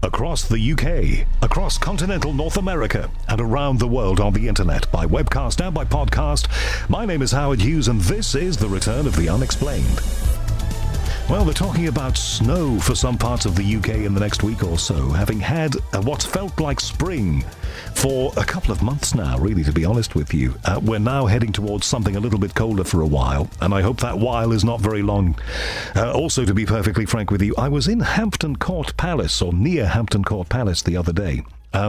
across the UK, across continental North America, and around the world on the internet, by webcast and by podcast. My name is Howard Hughes, and this is the return of the Unexplained. Well, they're talking about snow for some parts of the UK in the next week or so, having had what's felt like spring for a couple of months now, really, to be honest with you. We're now heading towards something a little bit colder for a while, and I hope that while is not very long. Also, to be perfectly frank with you, I was in Hampton Court Palace, or near Hampton Court Palace, the other day.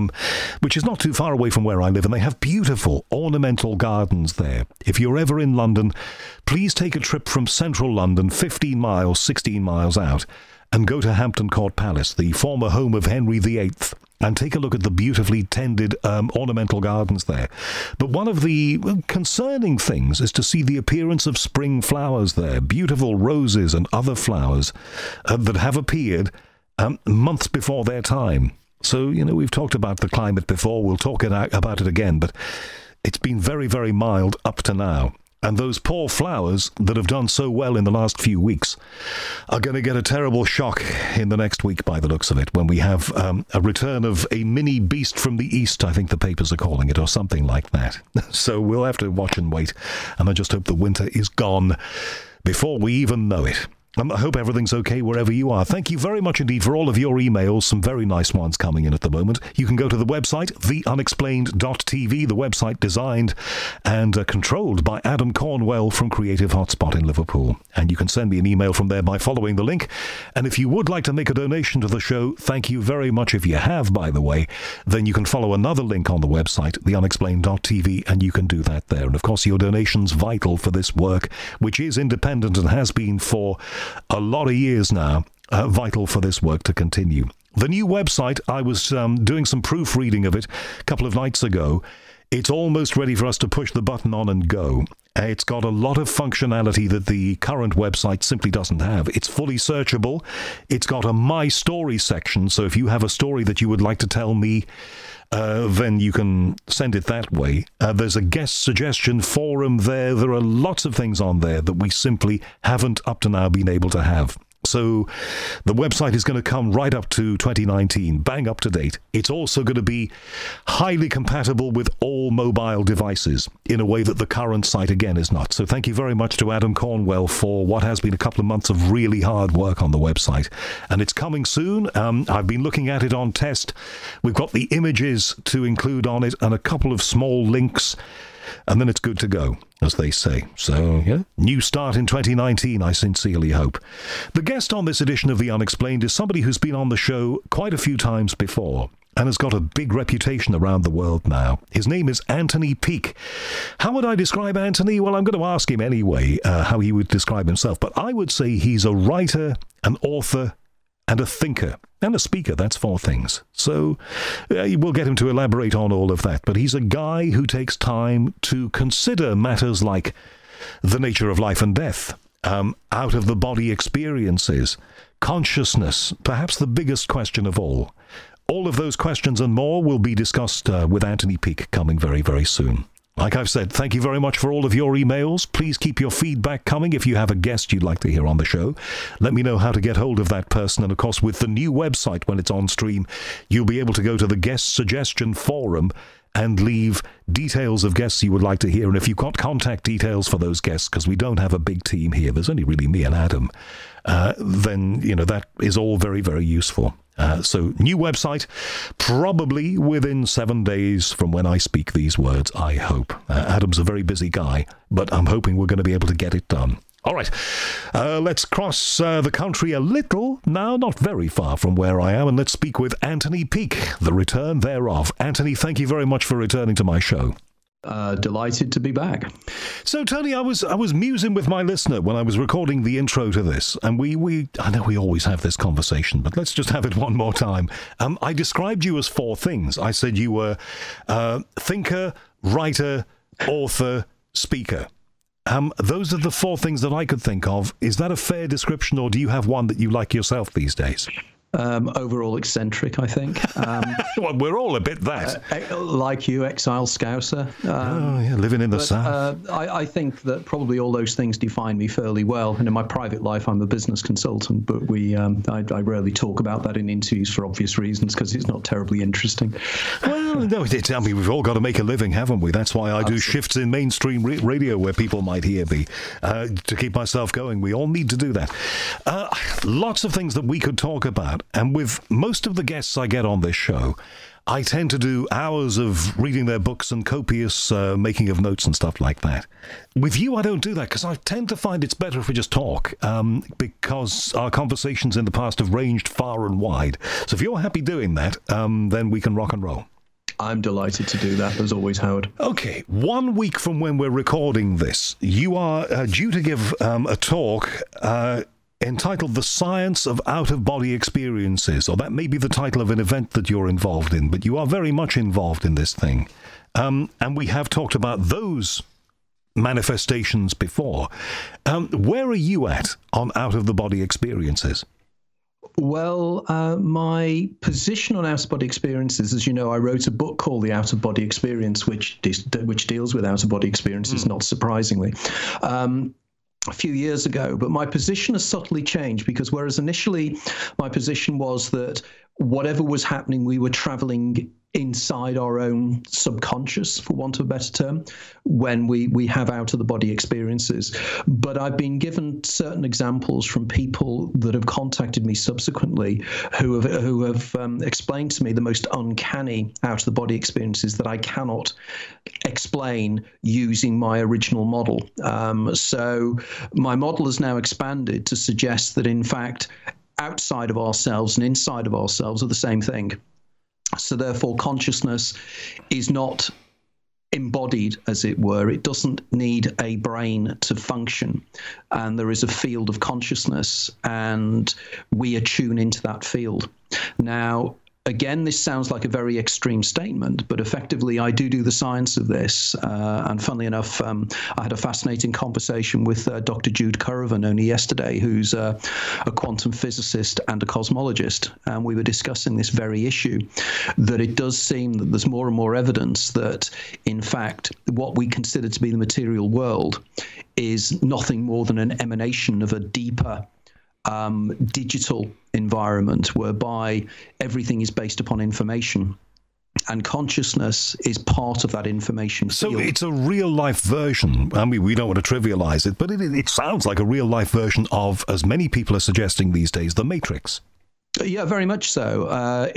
Which is not too far away from where I live, and they have beautiful ornamental gardens there. If you're ever in London, please take a trip from central London, 15 miles, 16 miles out, and go to Hampton Court Palace, the former home of Henry VIII, and take a look at the beautifully tended ornamental gardens there. But one of the concerning things is to see the appearance of spring flowers there, beautiful roses and other flowers that have appeared months before their time. So, we've talked about the climate before, we'll talk about it again, but it's been very, very mild up to now. And those poor flowers that have done so well in the last few weeks are going to get a terrible shock in the next week by the looks of it, when we have a return of a mini beast from the east, I think the papers are calling it, or something like that. So we'll have to watch and wait, and I just hope the winter is gone before we even know it. I hope everything's okay wherever you are. Thank you very much indeed for all of your emails. Some very nice ones coming in at the moment. You can go to the website, theunexplained.tv, the website designed and controlled by Adam Cornwell from Creative Hotspot in Liverpool. And you can send me an email from there by following the link. And if you would like to make a donation to the show, thank you very much if you have, by the way, then you can follow another link on the website, theunexplained.tv, and you can do that there. And of course, your donation's vital for this work, which is independent and has been for a lot of years now, vital for this work to continue. The new website, I was doing some proofreading of it a couple of nights ago. It's almost ready for us to push the button on and go. It's got a lot of functionality that the current website simply doesn't have. It's fully searchable. It's got a My Story section, so if you have a story that you would like to tell me, then you can send it that way. There's a guest suggestion forum there. There are lots of things on there that we simply haven't up to now been able to have. So the website is going to come right up to 2019, bang up to date. It's also going to be highly compatible with all mobile devices in a way that the current site, again, is not. So thank you very much to Adam Cornwell for what has been a couple of months of really hard work on the website. And it's coming soon. I've been looking at it on test. We've got the images to include on it and a couple of small links. And then it's good to go, as they say. So, yeah, new start in 2019, I sincerely hope. The guest on this edition of The Unexplained is somebody who's been on the show quite a few times before and has got a big reputation around the world now. His name is Anthony Peake. How would I describe Anthony? Well, I'm going to ask him anyway how he would describe himself. But I would say he's a writer, an author, and a thinker. And a speaker, that's 4 things. So we'll get him to elaborate on all of that. But he's a guy who takes time to consider matters like the nature of life and death, out-of-the-body experiences, consciousness, perhaps the biggest question of all. All of those questions and more will be discussed with Anthony Peake coming very, very soon. Like I've said, thank you very much for all of your emails. Please keep your feedback coming. If you have a guest you'd like to hear on the show, let me know how to get hold of that person. And of course, with the new website, when it's on stream, you'll be able to go to the guest suggestion forum and leave details of guests you would like to hear. And if you've got contact details for those guests, because we don't have a big team here, there's only really me and Adam, then, that is all very, very useful. So, new website, probably within 7 days from when I speak these words, I hope. Adam's a very busy guy, but I'm hoping we're going to be able to get it done. All right, let's cross the country a little, now not very far from where I am, and let's speak with Anthony Peake, the return thereof. Anthony, thank you very much for returning to my show. Delighted to be back. So, Tony, I was musing with my listener when I was recording the intro to this, and I know we always have this conversation, but let's just have it one more time. I described you as 4 things. I said you were thinker, writer, author, speaker. Those are the 4 things that I could think of. Is that a fair description, or do you have one that you like yourself these days? Overall eccentric, I think. Well, we're all a bit that. Like you, exile Scouser. Living in the South. I think that probably all those things define me fairly well. And in my private life, I'm a business consultant, but I rarely talk about that in interviews for obvious reasons, because it's not terribly interesting. Well, no, I mean, we've all got to make a living, haven't we? That's why I do shifts in mainstream radio where people might hear me to keep myself going. We all need to do that. Lots of things that we could talk about. And with most of the guests I get on this show, I tend to do hours of reading their books and copious making of notes and stuff like that. With you, I don't do that, because I tend to find it's better if we just talk, because our conversations in the past have ranged far and wide. So if you're happy doing that, then we can rock and roll. I'm delighted to do that, as always, Howard. Okay, 1 week from when we're recording this, you are due to give a talk entitled The Science of Out-of-Body Experiences, or that may be the title of an event that you're involved in, but you are very much involved in this thing. And we have talked about those manifestations before. Where are you at on out-of-the-body experiences? Well, my position on out-of-body experiences, as you know, I wrote a book called The Out-of-Body Experience, which deals with out-of-body experiences, not surprisingly, a few years ago. But my position has subtly changed, because whereas initially my position was that whatever was happening, we were traveling inside our own subconscious, for want of a better term, when we have out-of-the-body experiences. But I've been given certain examples from people that have contacted me subsequently who have explained to me the most uncanny out-of-the-body experiences that I cannot explain using my original model. So my model has now expanded to suggest that, in fact, outside of ourselves and inside of ourselves are the same thing. So therefore, consciousness is not embodied, as it were. It doesn't need a brain to function. And there is a field of consciousness, and we attune into that field. Now, again, this sounds like a very extreme statement, but effectively I do the science of this. And funnily enough, I had a fascinating conversation with Dr. Jude Currivan only yesterday, who's a quantum physicist and a cosmologist. And we were discussing this very issue, that it does seem that there's more and more evidence that, in fact, what we consider to be the material world is nothing more than an emanation of a deeper digital environment, whereby everything is based upon information, and consciousness is part of that information field. So it's a real-life version. I mean, we don't want to trivialize it, but it sounds like a real-life version of, as many people are suggesting these days, The Matrix. Yeah, very much so.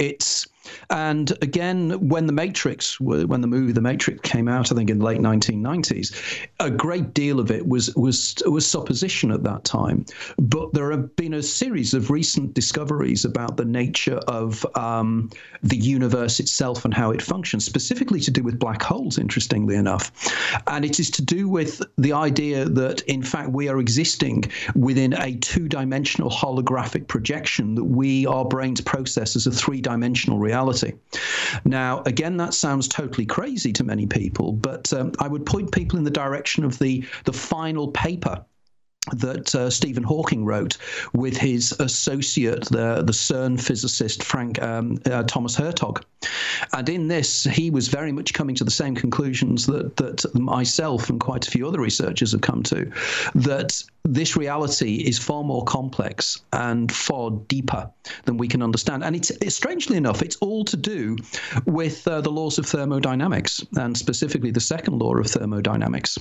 And again, when the movie The Matrix came out, I think in the late 1990s, a great deal of it was supposition at that time. But there have been a series of recent discoveries about the nature of the universe itself and how it functions, specifically to do with black holes, interestingly enough. And it is to do with the idea that, in fact, we are existing within a two-dimensional holographic projection that our brains process as a three-dimensional reality. Now, again, that sounds totally crazy to many people, but I would point people in the direction of the final paper that Stephen Hawking wrote with his associate, the CERN physicist Thomas Hertog. And in this, he was very much coming to the same conclusions that myself and quite a few other researchers have come to, that this reality is far more complex and far deeper than we can understand. And it's strangely enough, it's all to do with the laws of thermodynamics, and specifically the second law of thermodynamics,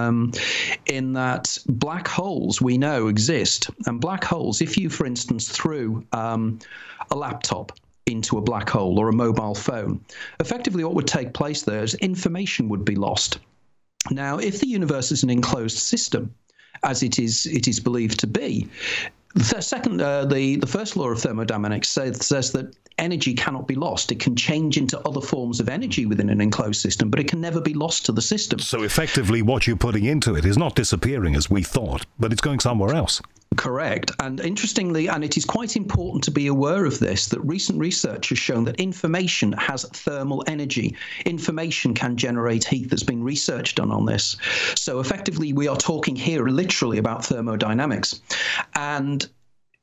in that black holes we know exist. And black holes, if you, for instance, threw a laptop into a black hole or a mobile phone, effectively what would take place there is information would be lost. Now, if the universe is an enclosed system, as it is believed to be, the first law of thermodynamics says that energy cannot be lost. It can change into other forms of energy within an enclosed system, but it can never be lost to the system. So effectively what you're putting into it is not disappearing as we thought, but it's going somewhere else. Correct. And interestingly, and it is quite important to be aware of this, that recent research has shown that information has thermal energy. Information can generate heat. There's been research done on this. So effectively, we are talking here literally about thermodynamics. And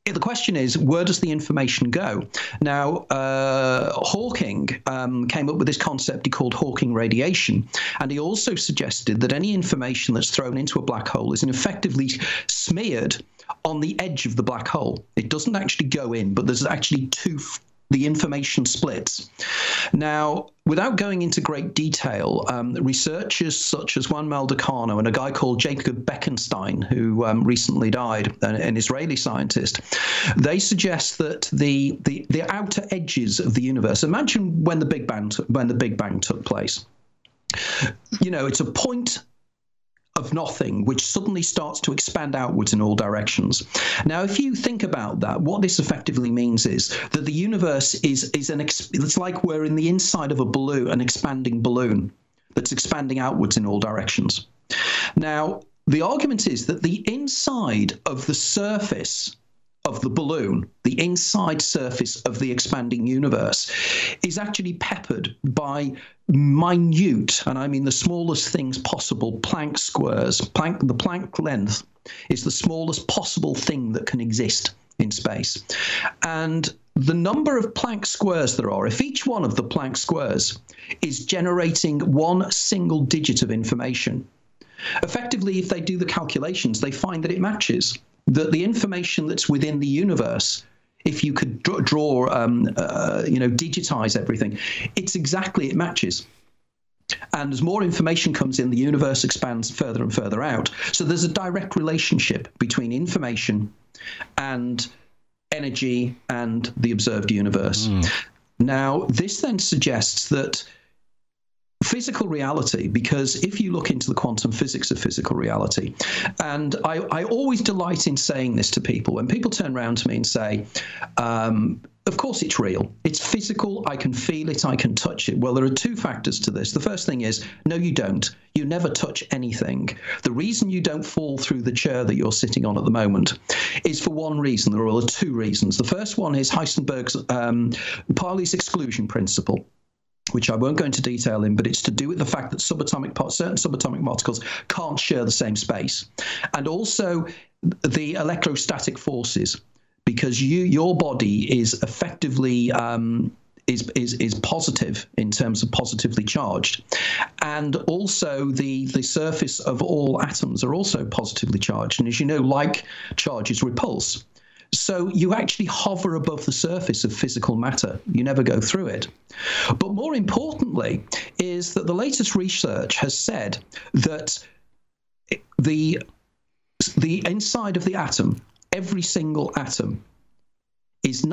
the question is, where does the information go? Now, Hawking came up with this concept he called Hawking radiation, and he also suggested that any information that's thrown into a black hole is effectively smeared on the edge of the black hole. It doesn't actually go in, but there's actually the information splits. Now, without going into great detail, researchers such as Juan Maldacano and a guy called Jacob Bekenstein, who recently died, an Israeli scientist, they suggest that the outer edges of the universe. Imagine when the Big Bang took place. It's a point of nothing, which suddenly starts to expand outwards in all directions. Now, if you think about that, what this effectively means is that the universe it's like we're in the inside of a balloon, an expanding balloon that's expanding outwards in all directions. Now, the argument is that the inside of the surface of the balloon, the inside surface of the expanding universe, is actually peppered by minute, and I mean the smallest things possible, Planck squares. The Planck length is the smallest possible thing that can exist in space. And the number of Planck squares there are, if each one of the Planck squares is generating one single digit of information, effectively, if they do the calculations, they find that it matches. That the information that's within the universe, if you could digitize everything, it matches. And as more information comes in, the universe expands further and further out. So there's a direct relationship between information and energy and the observed universe. Now, this then suggests that physical reality, because if you look into the quantum physics of physical reality, and I always delight in saying this to people, when people turn around to me and say, of course it's real, it's physical, I can feel it, I can touch it. Well, there are two factors to this. The first thing is, no, you don't. You never touch anything. The reason you don't fall through the chair that you're sitting on at the moment is for one reason. There are two reasons. The first one is Heisenberg's Pauli's exclusion principle, which I won't go into detail in, but it's to do with the fact that certain subatomic particles can't share the same space. And also the electrostatic forces, because your body is effectively is positive in terms of positively charged. And also the surface of all atoms are also positively charged. And as you know, like charges repulse. So you actually hover above the surface of physical matter. You never go through it. But more importantly is that the latest research has said that the inside of the atom, every single atom, is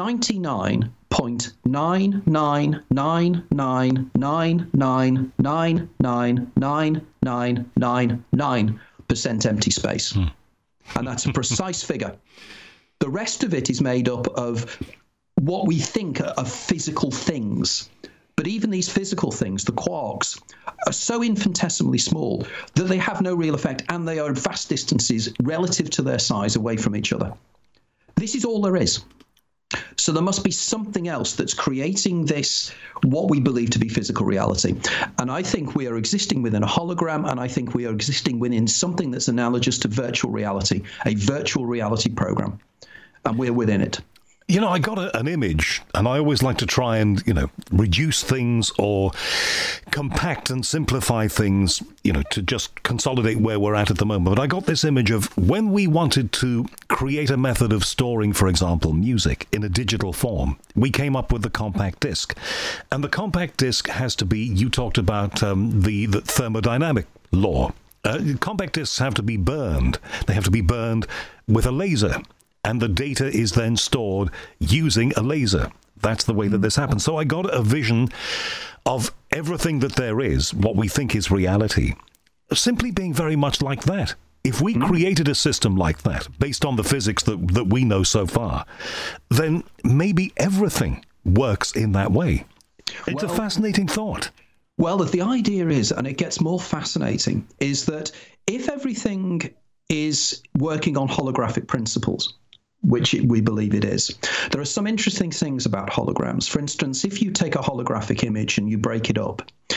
99.99999999999% empty space. And that's a precise figure. The rest of it is made up of what we think are physical things. But even these physical things, the quarks, are so infinitesimally small that they have no real effect, and they are vast distances relative to their size away from each other. This is all there is. So there must be something else that's creating this, what we believe to be physical reality. And I think we are existing within a hologram, and I think we are existing within something that's analogous to virtual reality, a virtual reality program. And we're within it. You know, I got an image, and I always like to try and, reduce things or compact and simplify things, to just consolidate where we're at the moment. But I got this image of when we wanted to create a method of storing, for example, music in a digital form, we came up with the compact disc. And the compact disc has to be, you talked about the thermodynamic law. Compact discs have to be burned. They have to be burned with a laser. And the data is then stored using a laser. That's the way that this happens. So I got a vision of everything that there is, what we think is reality, simply being very much like that. If we created a system like that, based on the physics that we know so far, then maybe everything works in that way. It's a fascinating thought. Well, the idea is, and it gets more fascinating, is that if everything is working on holographic principles, which we believe it is, there are some interesting things about holograms. For instance, if you take a holographic image and you break it up,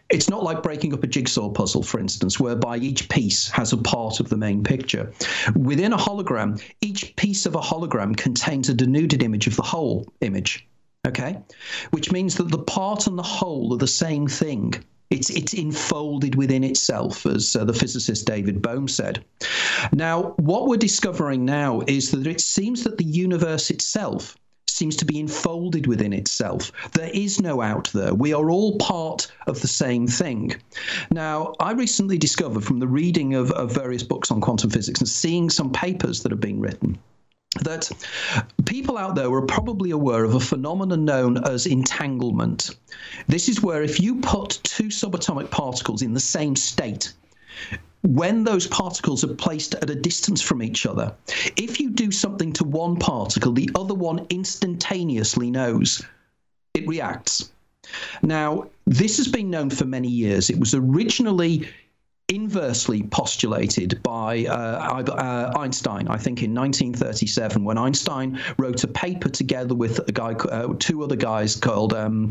It's not like breaking up a jigsaw puzzle, for instance, whereby each piece has a part of the main picture. Within a hologram, each piece of a hologram contains a denuded image of the whole image, okay? Which means that the part and the whole are the same thing. It's enfolded within itself, as the physicist David Bohm said. Now, what we're discovering now is that it seems that the universe itself seems to be enfolded within itself. There is no out there. We are all part of the same thing. Now, I recently discovered from the reading of various books on quantum physics and seeing some papers that have been written, that people out there are probably aware of a phenomenon known as entanglement. This is where if you put two subatomic particles in the same state, when those particles are placed at a distance from each other, if you do something to one particle, the other one instantaneously knows. It reacts. Now, this has been known for many years. It was originally inversely postulated by Einstein, I think in 1937, when Einstein wrote a paper together with a guy, two other guys called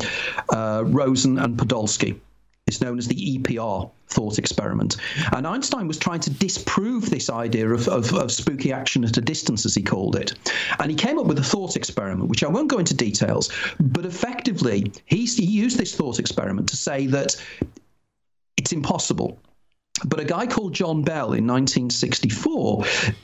Rosen and Podolsky. It's known as the EPR thought experiment. And Einstein was trying to disprove this idea of spooky action at a distance, as he called it. And he came up with a thought experiment, which I won't go into details, but effectively he used this thought experiment to say that it's impossible. But a guy called John Bell in 1964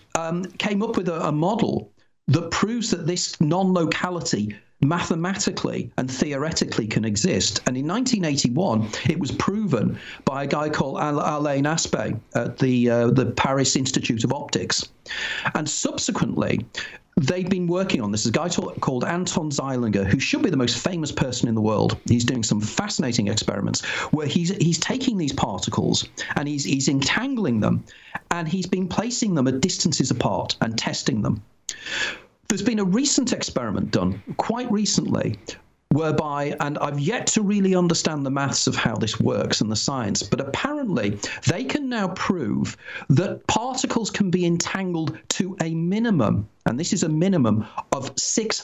came up with a model that proves that this non-locality mathematically and theoretically can exist. And in 1981, it was proven by a guy called Alain Aspect at the Paris Institute of Optics. And subsequently, they've been working on this. A guy called Anton Zeilinger, who should be the most famous person in the world. He's doing some fascinating experiments where he's taking these particles and he's entangling them, and he's been placing them at distances apart and testing them. There's been a recent experiment done quite recently whereby, and I've yet to really understand the maths of how this works and the science, but apparently they can now prove that particles can be entangled to a minimum, and this is a minimum of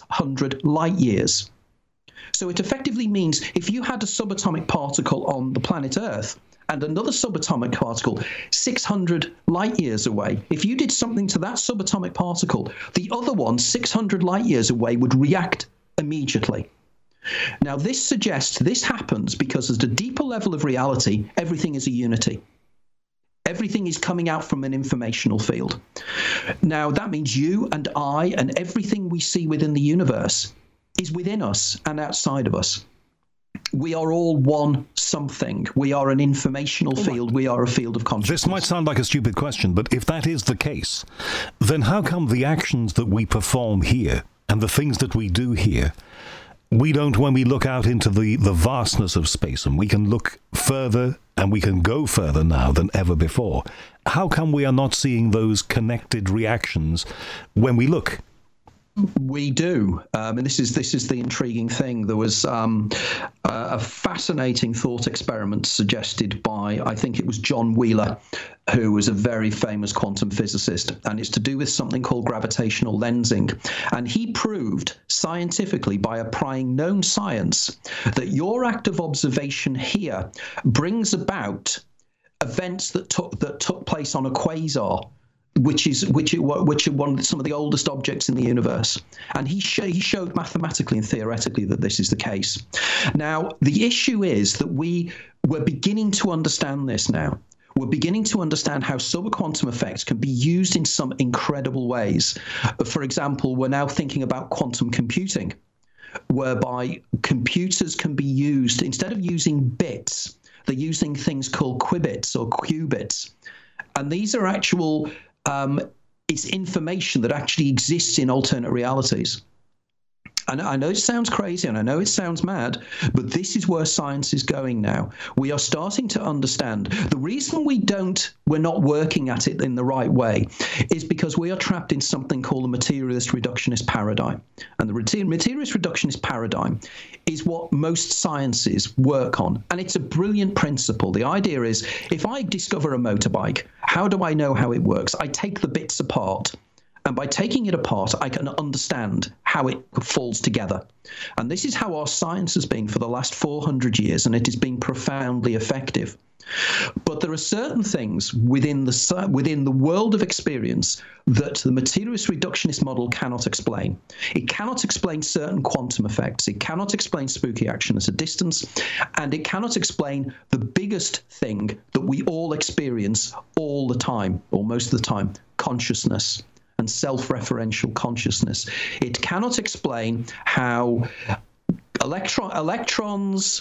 600 light years. So it effectively means if you had a subatomic particle on the planet Earth and another subatomic particle 600 light years away, if you did something to that subatomic particle, the other one 600 light years away would react immediately. Now, this suggests this happens because at a deeper level of reality, everything is a unity. Everything is coming out from an informational field. Now, that means you and I and everything we see within the universe is within us and outside of us. We are all one something. We are an informational field. We are a field of consciousness. This might sound like a stupid question, but if that is the case, then how come the actions that we perform here and the things that we do here, we don't, when we look out into the vastness of space, and we can look further and we can go further now than ever before, how come we are not seeing those connected reactions when we look? We do, and this is the intriguing thing. There was a fascinating thought experiment suggested by, I think it was John Wheeler, who was a very famous quantum physicist, and it's to do with something called gravitational lensing. And he proved scientifically, by applying known science, that your act of observation here brings about events that took place on a quasar, which are some of the oldest objects in the universe. And he showed mathematically and theoretically that this is the case. Now, the issue is that we're beginning to understand this now. We're beginning to understand how subquantum effects can be used in some incredible ways. For example, we're now thinking about quantum computing, whereby computers can be used, instead of using bits, they're using things called qubits or qubits. And these are actual it's information that actually exists in alternate realities. And I know it sounds crazy and I know it sounds mad, but this is where science is going now. We are starting to understand. The reason we're not working at it in the right way is because we are trapped in something called the materialist reductionist paradigm. And the materialist reductionist paradigm is what most sciences work on. And it's a brilliant principle. The idea is, if I discover a motorbike, how do I know how it works? I take the bits apart And by taking it apart, I can understand how it falls together. And this is how our science has been for the last 400 years, and it has been profoundly effective. But there are certain things within the world of experience that the materialist reductionist model cannot explain. It cannot explain certain quantum effects. It cannot explain spooky action at a distance. And it cannot explain the biggest thing that we all experience all the time, or most of the time, consciousness and self-referential consciousness. It cannot explain how electrons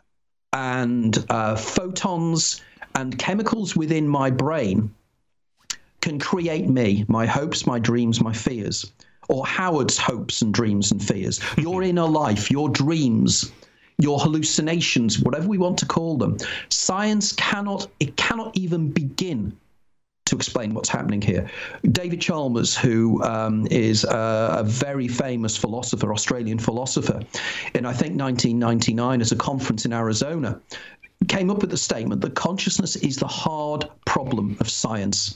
and photons and chemicals within my brain can create me, my hopes, my dreams, my fears, or Howard's hopes and dreams and fears, your inner life, your dreams, your hallucinations, whatever we want to call them. Science cannot even begin to explain what's happening here. David Chalmers, who is a very famous philosopher, Australian philosopher, in I think 1999 at a conference in Arizona, came up with the statement that consciousness is the hard problem of science.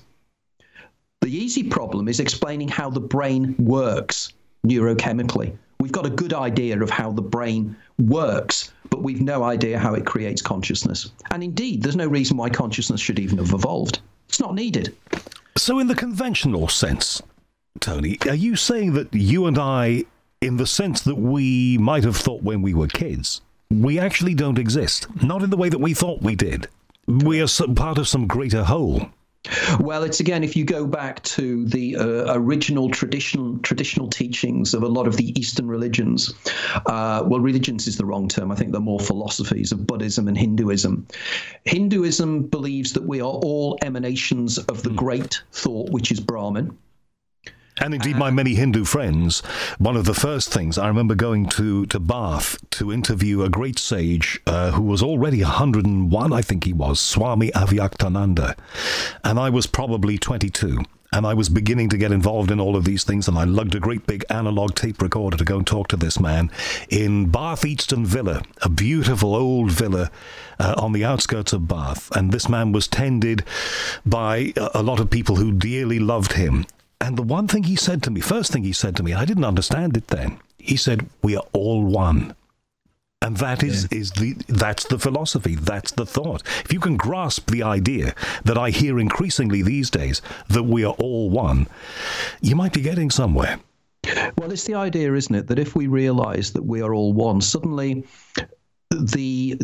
The easy problem is explaining how the brain works neurochemically. We've got a good idea of how the brain works, but we've no idea how it creates consciousness. And indeed, there's no reason why consciousness should even have evolved. It's not needed. So in the conventional sense, Tony, are you saying that you and I, in the sense that we might have thought when we were kids, we actually don't exist? Not in the way that we thought we did. We are part of some greater whole. Well, it's again, if you go back to the original traditional teachings of a lot of the Eastern religions, religions is the wrong term. I think they're more philosophies of Buddhism and Hinduism. Hinduism believes that we are all emanations of the great thought, which is Brahman. And indeed, my many Hindu friends, one of the first things, I remember going to Bath to interview a great sage who was already 101, I think he was, Swami Avyaktananda. And I was probably 22. And I was beginning to get involved in all of these things, and I lugged a great big analog tape recorder to go and talk to this man in Bath Easton Villa, a beautiful old villa on the outskirts of Bath. And this man was tended by a lot of people who dearly loved him. And the one thing he said to me, first thing he said to me, I didn't understand it then. He said, "We are all one." And that that's the philosophy, that's the thought. If you can grasp the idea that I hear increasingly these days, that we are all one, you might be getting somewhere. Well, it's the idea, isn't it, that if we realize that we are all one, suddenly the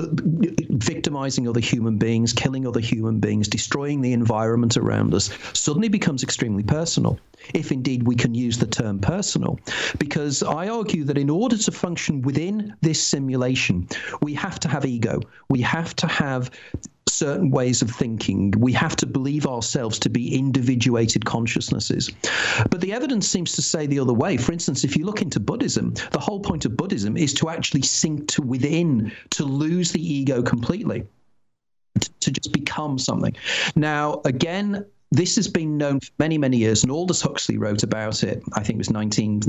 victimizing other human beings, killing other human beings, destroying the environment around us suddenly becomes extremely personal, if indeed we can use the term personal. Because I argue that in order to function within this simulation, we have to have ego. We have to have certain ways of thinking. We have to believe ourselves to be individuated consciousnesses. But the evidence seems to say the other way. For instance, if you look into Buddhism, the whole point of Buddhism is to actually sink to within, to lose the ego completely, to just become something. Now, again, this has been known for many, many years, and Aldous Huxley wrote about it. I think it was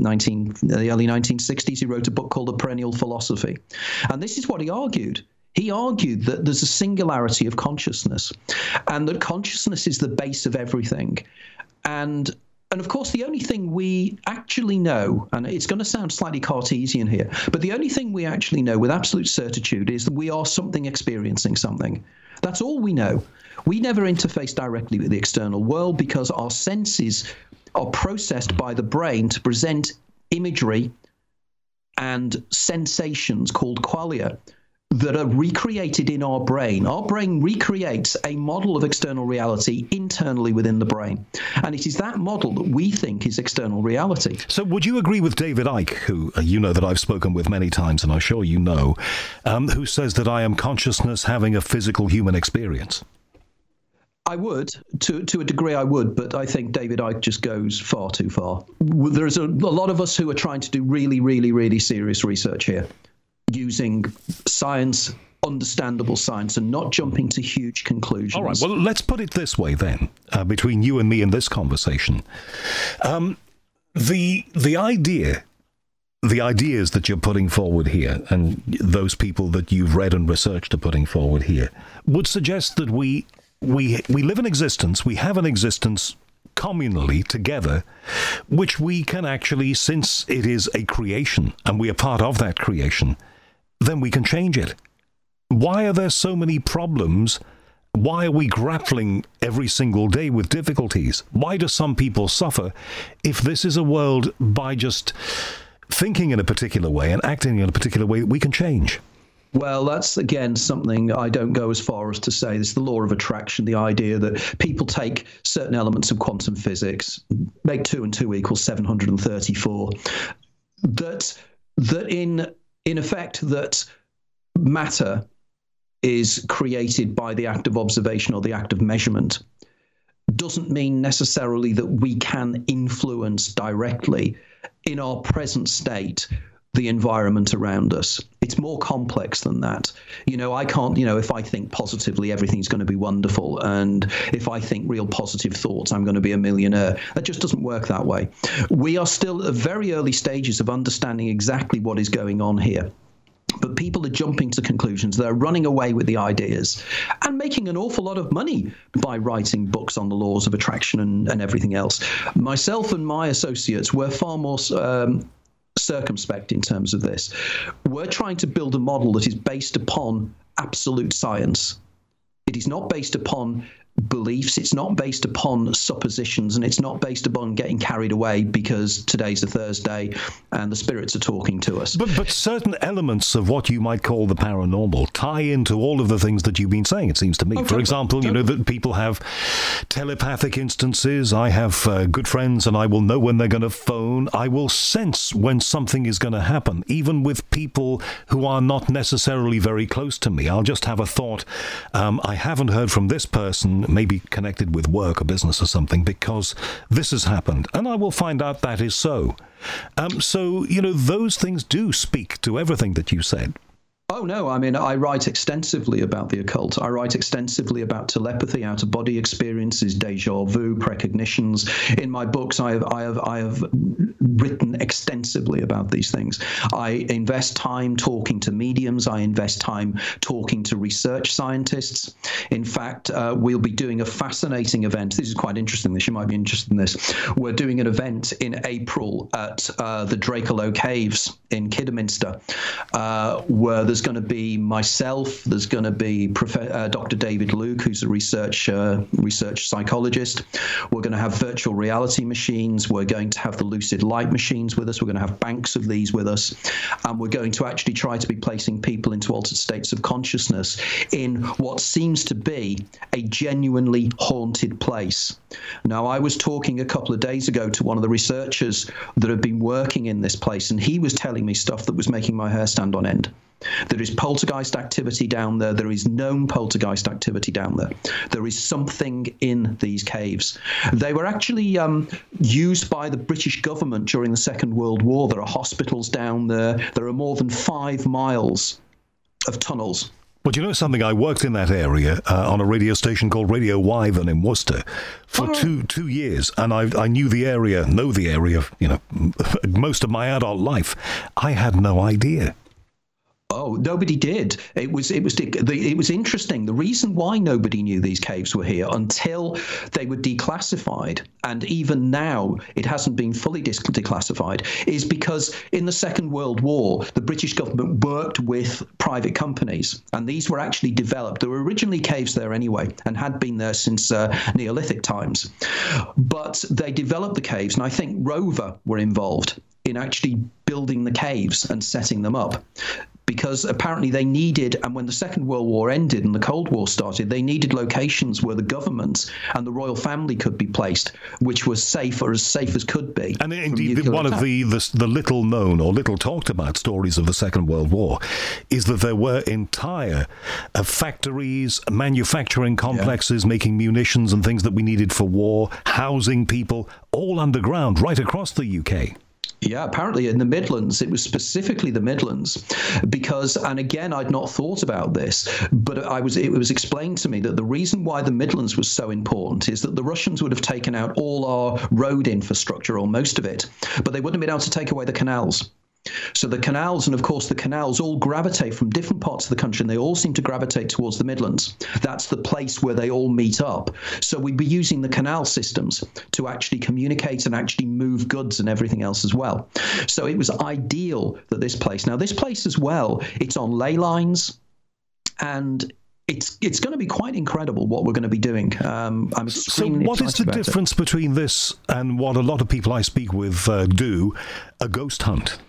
the early 1960s. He wrote a book called The Perennial Philosophy. And this is what he argued. He argued that there's a singularity of consciousness, and that consciousness is the base of everything. And of course, the only thing we actually know, and it's going to sound slightly Cartesian here, but the only thing we actually know with absolute certitude is that we are something experiencing something. That's all we know. We never interface directly with the external world because our senses are processed by the brain to present imagery and sensations called qualia that are recreated in our brain. Our brain recreates a model of external reality internally within the brain. And it is that model that we think is external reality. So would you agree with David Icke, who you know that I've spoken with many times, and I'm sure you know, who says that I am consciousness having a physical human experience? I would, to a degree I would, but I think David Icke just goes far too far. There's a lot of us who are trying to do really, really, really serious research here, using science, understandable science, and not jumping to huge conclusions. All right, well, let's put it this way then, between you and me in this conversation. The ideas that you're putting forward here, and those people that you've read and researched are putting forward here, would suggest that we live in existence, we have an existence communally together, which we can actually, since it is a creation and we are part of that creation, then we can change it. Why are there so many problems? Why are we grappling every single day with difficulties? Why do some people suffer if this is a world, by just thinking in a particular way and acting in a particular way, that we can change? Well, that's, again, something I don't go as far as to say. This is the law of attraction, the idea that people take certain elements of quantum physics, make 2 and 2 equals 734, that in effect, that matter is created by the act of observation or the act of measurement, doesn't mean necessarily that we can influence directly in our present state the environment around us. It's more complex than that. I can't, if I think positively, everything's going to be wonderful. And if I think real positive thoughts, I'm going to be a millionaire. That just doesn't work that way. We are still at very early stages of understanding exactly what is going on here. But people are jumping to conclusions. They're running away with the ideas and making an awful lot of money by writing books on the laws of attraction and everything else. Myself and my associates were far more circumspect in terms of this. We're trying to build a model that is based upon absolute science. It is not based upon beliefs, it's not based upon suppositions, and it's not based upon getting carried away because today's a Thursday and the spirits are talking to us. But certain elements of what you might call the paranormal tie into all of the things that you've been saying, it seems to me. For example, that people have telepathic instances. I have good friends and I will know when they're going to phone. I will sense when something is going to happen, even with people who are not necessarily very close to me. I'll just have a thought, I haven't heard from this person, maybe connected with work or business or something, because this has happened, and I will find out that is so. So, those things do speak to everything that you said. Oh, no. I mean, I write extensively about the occult. I write extensively about telepathy, out-of-body experiences, deja vu, precognitions. In my books, I have written extensively about these things. I invest time talking to mediums. I invest time talking to research scientists. In fact, we'll be doing a fascinating event. This is quite interesting. You might be interested in this. We're doing an event in April at the Drakelow Caves in Kidderminster, where there's going to be myself, there's going to be Dr. David Luke, who's a research psychologist. We're going to have virtual reality machines. We're going to have the lucid light machines with us. We're going to have banks of these with us. And we're going to actually try to be placing people into altered states of consciousness in what seems to be a genuinely haunted place. Now, I was talking a couple of days ago to one of the researchers that have been working in this place, and he was telling me stuff that was making my hair stand on end. There is poltergeist activity down there. There is known poltergeist activity down there. There is something in these caves. They were actually used by the British government during the Second World War. There are hospitals down there. There are more than 5 miles of tunnels. But you know something? I worked in that area on a radio station called Radio Wyvern in Worcester for two years, and I know the area, most of my adult life. I had no idea. Oh, nobody did. It was interesting. The reason why nobody knew these caves were here until they were declassified, and even now it hasn't been fully declassified, is because in the Second World War, the British government worked with private companies, and these were actually developed. There were originally caves there anyway, and had been there since Neolithic times. But they developed the caves, and I think Rover were involved in actually building the caves and setting them up, because apparently they needed, and when the Second World War ended and the Cold War started, they needed locations where the government and the royal family could be placed, which was safe, or as safe as could be. And indeed, one of the little known or little talked about stories of the Second World War is that there were entire factories, manufacturing complexes, making munitions and things that we needed for war, housing people, all underground right across the UK. Yeah, apparently in the Midlands, it was specifically the Midlands, because, and again, I'd not thought about this, but it was explained to me that the reason why the Midlands was so important is that the Russians would have taken out all our road infrastructure, or most of it, but they wouldn't have been able to take away the canals. So the canals, and of course the canals all gravitate from different parts of the country, and they all seem to gravitate towards the Midlands. That's the place where they all meet up. So we'd be using the canal systems to actually communicate and actually move goods and everything else as well. So it was ideal that this place as well, it's on ley lines, and it's going to be quite incredible what we're going to be doing. I'm extremely So what is the difference between this and what a lot of people I speak with do, a ghost hunt?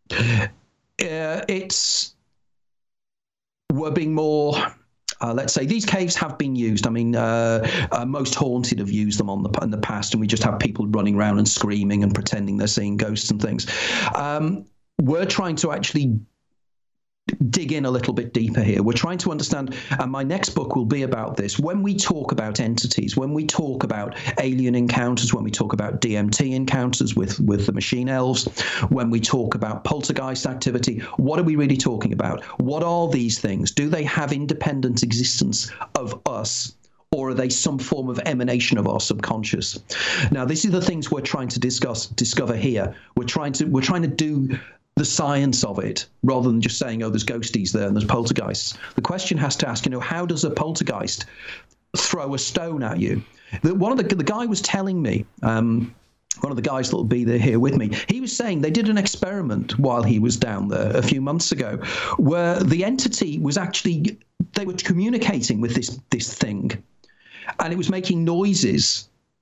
We're being more, let's say, these caves have been used. I mean, most haunted have used them in the past, and we just have people running around and screaming and pretending they're seeing ghosts and things. We're trying to actually dig in a little bit deeper here. We're trying to understand, and my next book will be about this. When we talk about entities, when we talk about alien encounters, when we talk about DMT encounters with the machine elves, when we talk about poltergeist activity, what are we really talking about? What are these things? Do they have independent existence of us? Or are they some form of emanation of our subconscious? Now, these are the things we're trying to discover here. We're trying to do the science of it, rather than just saying, oh, there's ghosties there and there's poltergeists. The question has to ask, how does a poltergeist throw a stone at you? One of the guy was telling me, one of the guys that will be there here with me, he was saying they did an experiment while he was down there a few months ago, where the entity was actually, they were communicating with this thing, and it was making noises.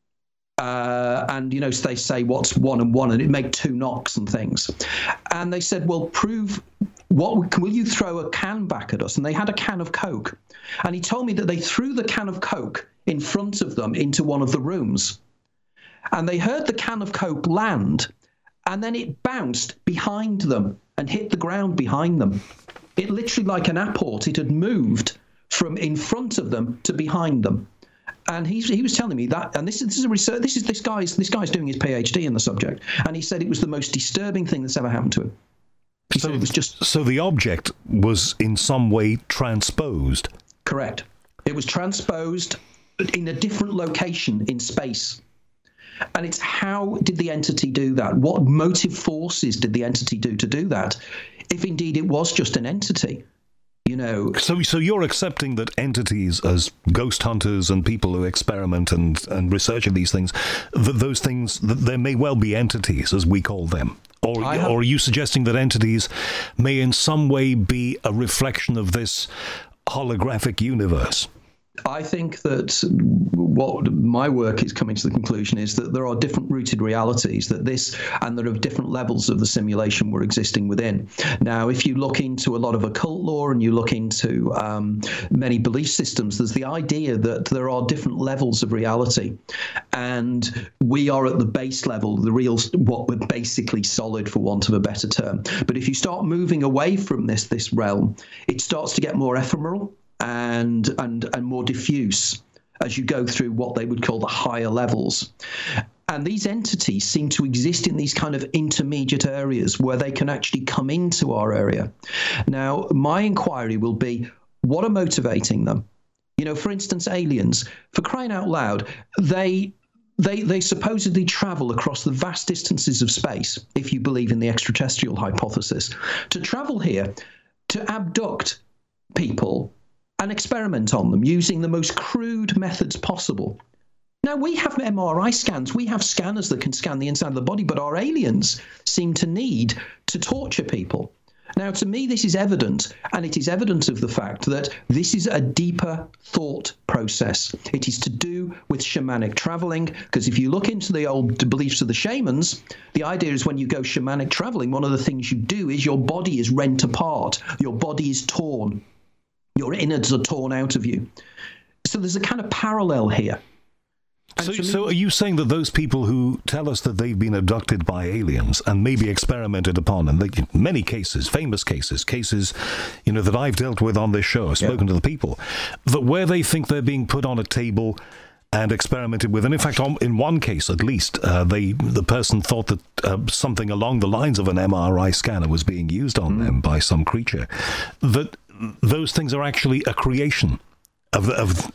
And they say what's 1 and 1, and it made 2 knocks and things. And they said, well, will you throw a can back at us? And they had a can of Coke. And he told me that they threw the can of Coke in front of them into one of the rooms. And they heard the can of Coke land, and then it bounced behind them and hit the ground behind them. It literally, like an apport, it had moved from in front of them to behind them. And he was telling me that, and this is a research. This guy's doing his PhD in the subject, and he said it was the most disturbing thing that's ever happened to him. He said it was just so the object was in some way transposed. Correct. It was transposed in a different location in space. And it's how did the entity do that? What motive forces did the entity do to do that? If indeed it was just an entity. So you're accepting that entities as ghost hunters and people who experiment and research of these things, those things, that there may well be entities, as we call them. Or are you suggesting that entities may in some way be a reflection of this holographic universe? I think that what my work is coming to the conclusion is that there are different rooted realities, and there are different levels of the simulation we're existing within. Now, if you look into a lot of occult lore and you look into many belief systems, there's the idea that there are different levels of reality, and we are at the base level, what we're basically solid, for want of a better term. But if you start moving away from this realm, it starts to get more ephemeral and more diffuse as you go through what they would call the higher levels. And these entities seem to exist in these kind of intermediate areas where they can actually come into our area. Now, my inquiry will be, what are motivating them? For instance, aliens, for crying out loud, they supposedly travel across the vast distances of space, if you believe in the extraterrestrial hypothesis, to travel here, to abduct people and experiment on them using the most crude methods possible. Now, we have MRI scans. We have scanners that can scan the inside of the body, but our aliens seem to need to torture people. Now, to me, this is evident, and it is evident of the fact that this is a deeper thought process. It is to do with shamanic traveling, because if you look into the old beliefs of the shamans, the idea is when you go shamanic traveling, one of the things you do is your body is rent apart. Your body is torn. Your innards are torn out of you. So there's a kind of parallel here. So are you saying that those people who tell us that they've been abducted by aliens and maybe experimented upon, and many cases, famous cases, that I've dealt with on this show, I've spoken to the people, that where they think they're being put on a table and experimented with, and in fact, in one case at least, the person thought that something along the lines of an MRI scanner was being used on them by some creature, that those things are actually a creation of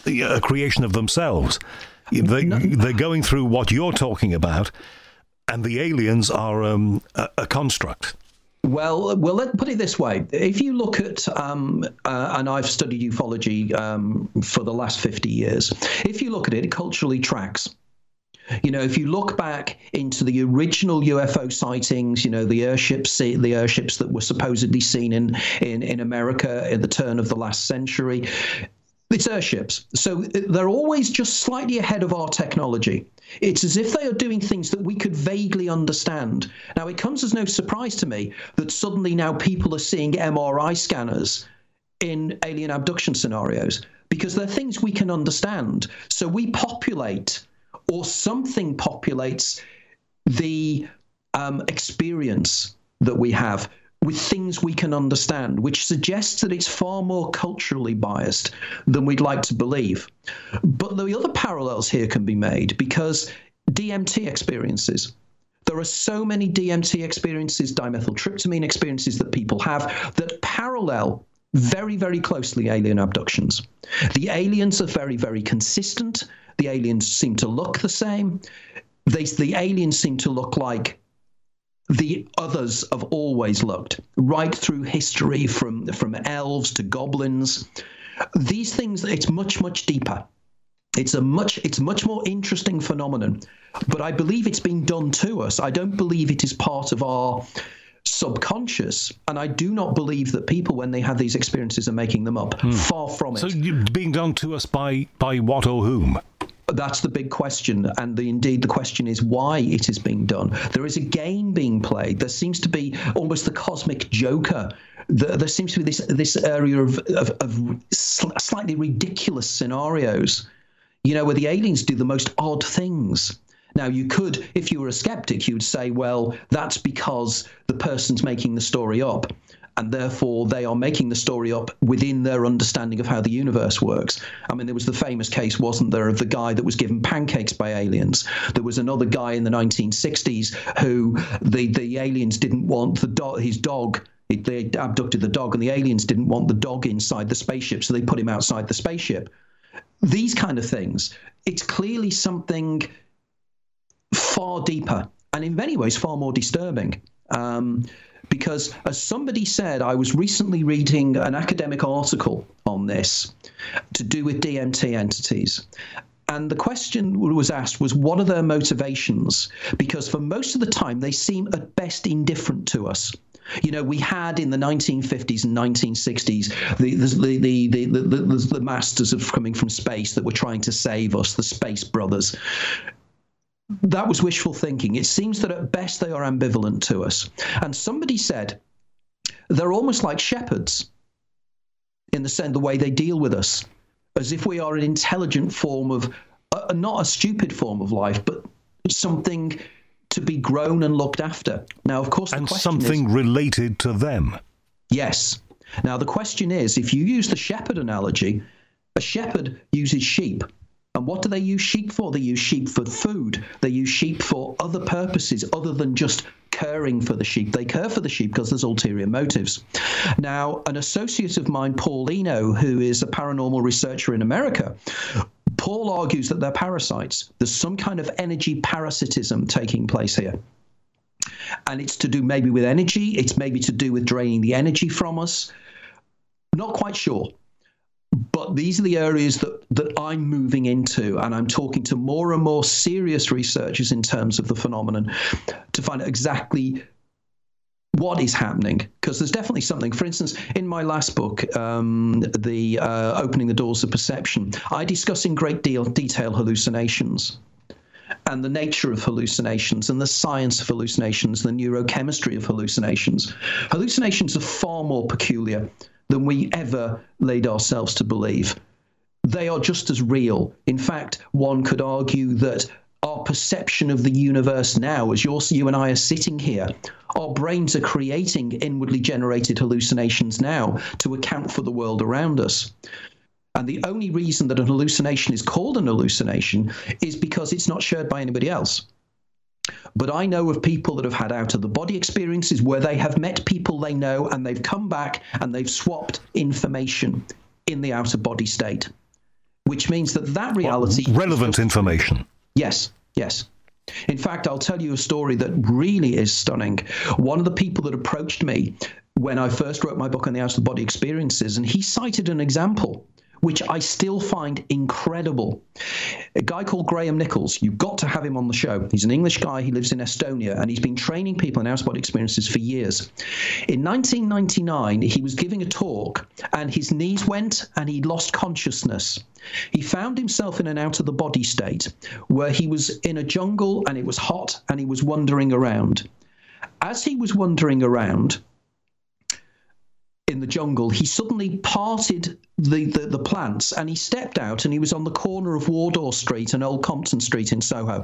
themselves. They're going through what you're talking about, and the aliens are a construct. Well, let's put it this way. If you look at, and I've studied ufology for the last 50 years, if you look at it, it culturally tracks. If you look back into the original UFO sightings, the airships that were supposedly seen in America at the turn of the last century, it's airships. So they're always just slightly ahead of our technology. It's as if they are doing things that we could vaguely understand. Now, it comes as no surprise to me that suddenly now people are seeing MRI scanners in alien abduction scenarios, because they're things we can understand. So we populate, or something populates, the experience that we have with things we can understand, which suggests that it's far more culturally biased than we'd like to believe. But the other parallels here can be made, because DMT experiences. There are so many DMT experiences, dimethyltryptamine experiences that people have that parallel very, very closely alien abductions. The aliens are very, very consistent. The aliens seem to look the same. The aliens seem to look like the others have always looked, right through history, from elves to goblins. These things, it's much, much deeper. It's much more interesting phenomenon. But I believe it's being done to us. I don't believe it is part of our subconscious, and I do not believe that people, when they have these experiences, are making them up. Far from it. So being done to us by what or whom? That's the big question, and indeed the question is why it is being done. There is a game being played. There seems to be almost the cosmic joker. There seems to be this area of slightly ridiculous scenarios, where the aliens do the most odd things. Now, you could, if you were a skeptic, you would say, well, that's because the person's making the story up, and therefore they are making the story up within their understanding of how the universe works. I mean, there was the famous case, wasn't there, of the guy that was given pancakes by aliens. There was another guy in the 1960s who the aliens didn't want his dog. They abducted the dog, and the aliens didn't want the dog inside the spaceship, so they put him outside the spaceship. These kind of things. It's clearly something far deeper, and in many ways far more disturbing. Because, as somebody said, I was recently reading an academic article on this to do with DMT entities. And the question was asked was, what are their motivations? Because for most of the time, they seem at best indifferent to us. We had in the 1950s and 1960s the masters of coming from space that were trying to save us, the Space Brothers. That was wishful thinking. It seems that at best they are ambivalent to us. And somebody said they're almost like shepherds in the way they deal with us, as if we are an intelligent form of, not a stupid form of life, but something to be grown and looked after. Now, of course, the question something is, related to them. Yes. Now, the question is, if you use the shepherd analogy, a shepherd uses sheep. And what do they use sheep for? They use sheep for food. They use sheep for other purposes other than just caring for the sheep. They care for the sheep because there's ulterior motives. Now, an associate of mine, Paul Eno, who is a paranormal researcher in America, Paul argues that they're parasites. There's some kind of energy parasitism taking place here. And it's to do maybe with energy. It's maybe to do with draining the energy from us. Not quite sure. But these are the areas that I'm moving into, and I'm talking to more and more serious researchers in terms of the phenomenon to find out exactly what is happening, because there's definitely something. For instance, in my last book, the Opening the Doors of Perception, I discuss in great detail hallucinations and the nature of hallucinations and the science of hallucinations, the neurochemistry of hallucinations. Hallucinations are far more peculiar than we ever laid ourselves to believe. They are just as real. In fact, one could argue that our perception of the universe now, as you and I are sitting here, our brains are creating inwardly generated hallucinations now to account for the world around us. And the only reason that an hallucination is called an hallucination is because it's not shared by anybody else. But I know of people that have had out-of-the-body experiences where they have met people they know, and they've come back and they've swapped information in the out-of-body state, which means that reality... relevant information. Yes, yes. In fact, I'll tell you a story that really is stunning. One of the people that approached me when I first wrote my book on the out-of-body experiences, and he cited an example which I still find incredible. A guy called Graham Nichols. You've got to have him on the show. He's an English guy. He lives in Estonia, and he's been training people in out-of-body experiences for years. In 1999, he was giving a talk, and his knees went, and he lost consciousness. He found himself in an out-of-the-body state where he was in a jungle, and it was hot, and he was wandering around. As he was wandering around in the jungle, he suddenly parted the plants, and he stepped out, and he was on the corner of Wardour Street and Old Compton Street in Soho.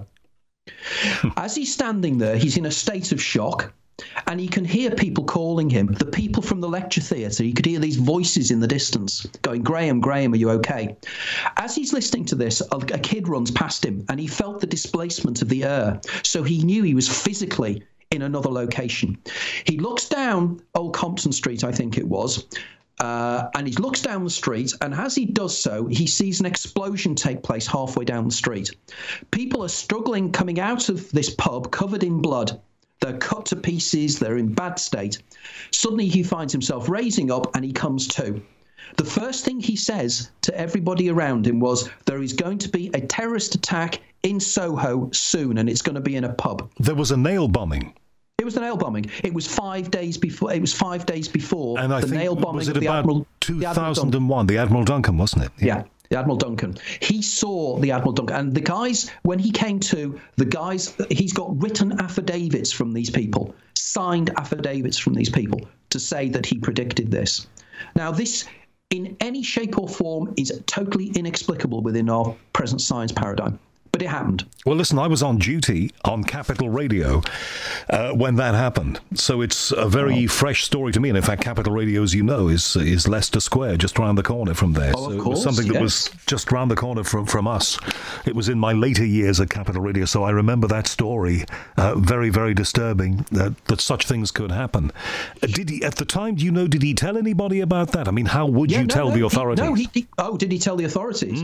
As he's standing there, he's in a state of shock, and he can hear people calling him, the people from the lecture theatre. He could hear these voices in the distance going, Graham, Graham, are you okay? As he's listening to this, a kid runs past him, and he felt the displacement of the air, so he knew he was physically in another location. He looks down Old Compton Street, I think it was, and he looks down the street, and as he does so, he sees an explosion take place halfway down the street. People are struggling coming out of this pub covered in blood. They're cut to pieces. They're in bad state. Suddenly he finds himself raising up, and he comes to. The first thing he says to everybody around him was, there is going to be a terrorist attack in Soho soon, and it's going to be in a pub. There was a nail bombing. It was a nail bombing. It was 5 days before. It was 5 days before and I the think, nail bombing was it of the about Admiral 2001, the Admiral Duncan, wasn't it? Yeah, the Admiral Duncan. He saw the Admiral Duncan, and the guys, when he came to, the guys, he's got written affidavits from these people, signed affidavits from these people to say that he predicted this. Now, this, in any shape or form, is totally inexplicable within our present science paradigm. But it happened. Well, listen, I was on duty on Capital Radio when that happened. So it's a very fresh story to me. And in fact, Capital Radio, as you know, is Leicester Square, just round the corner from there. Oh, so of course, it was something that was just round the corner from us. It was in my later years at Capital Radio. So I remember that story. Very, very disturbing that such things could happen. Did he, at the time, do you know, did he tell anybody about that? I mean, how would you tell the authorities? Did he tell the authorities?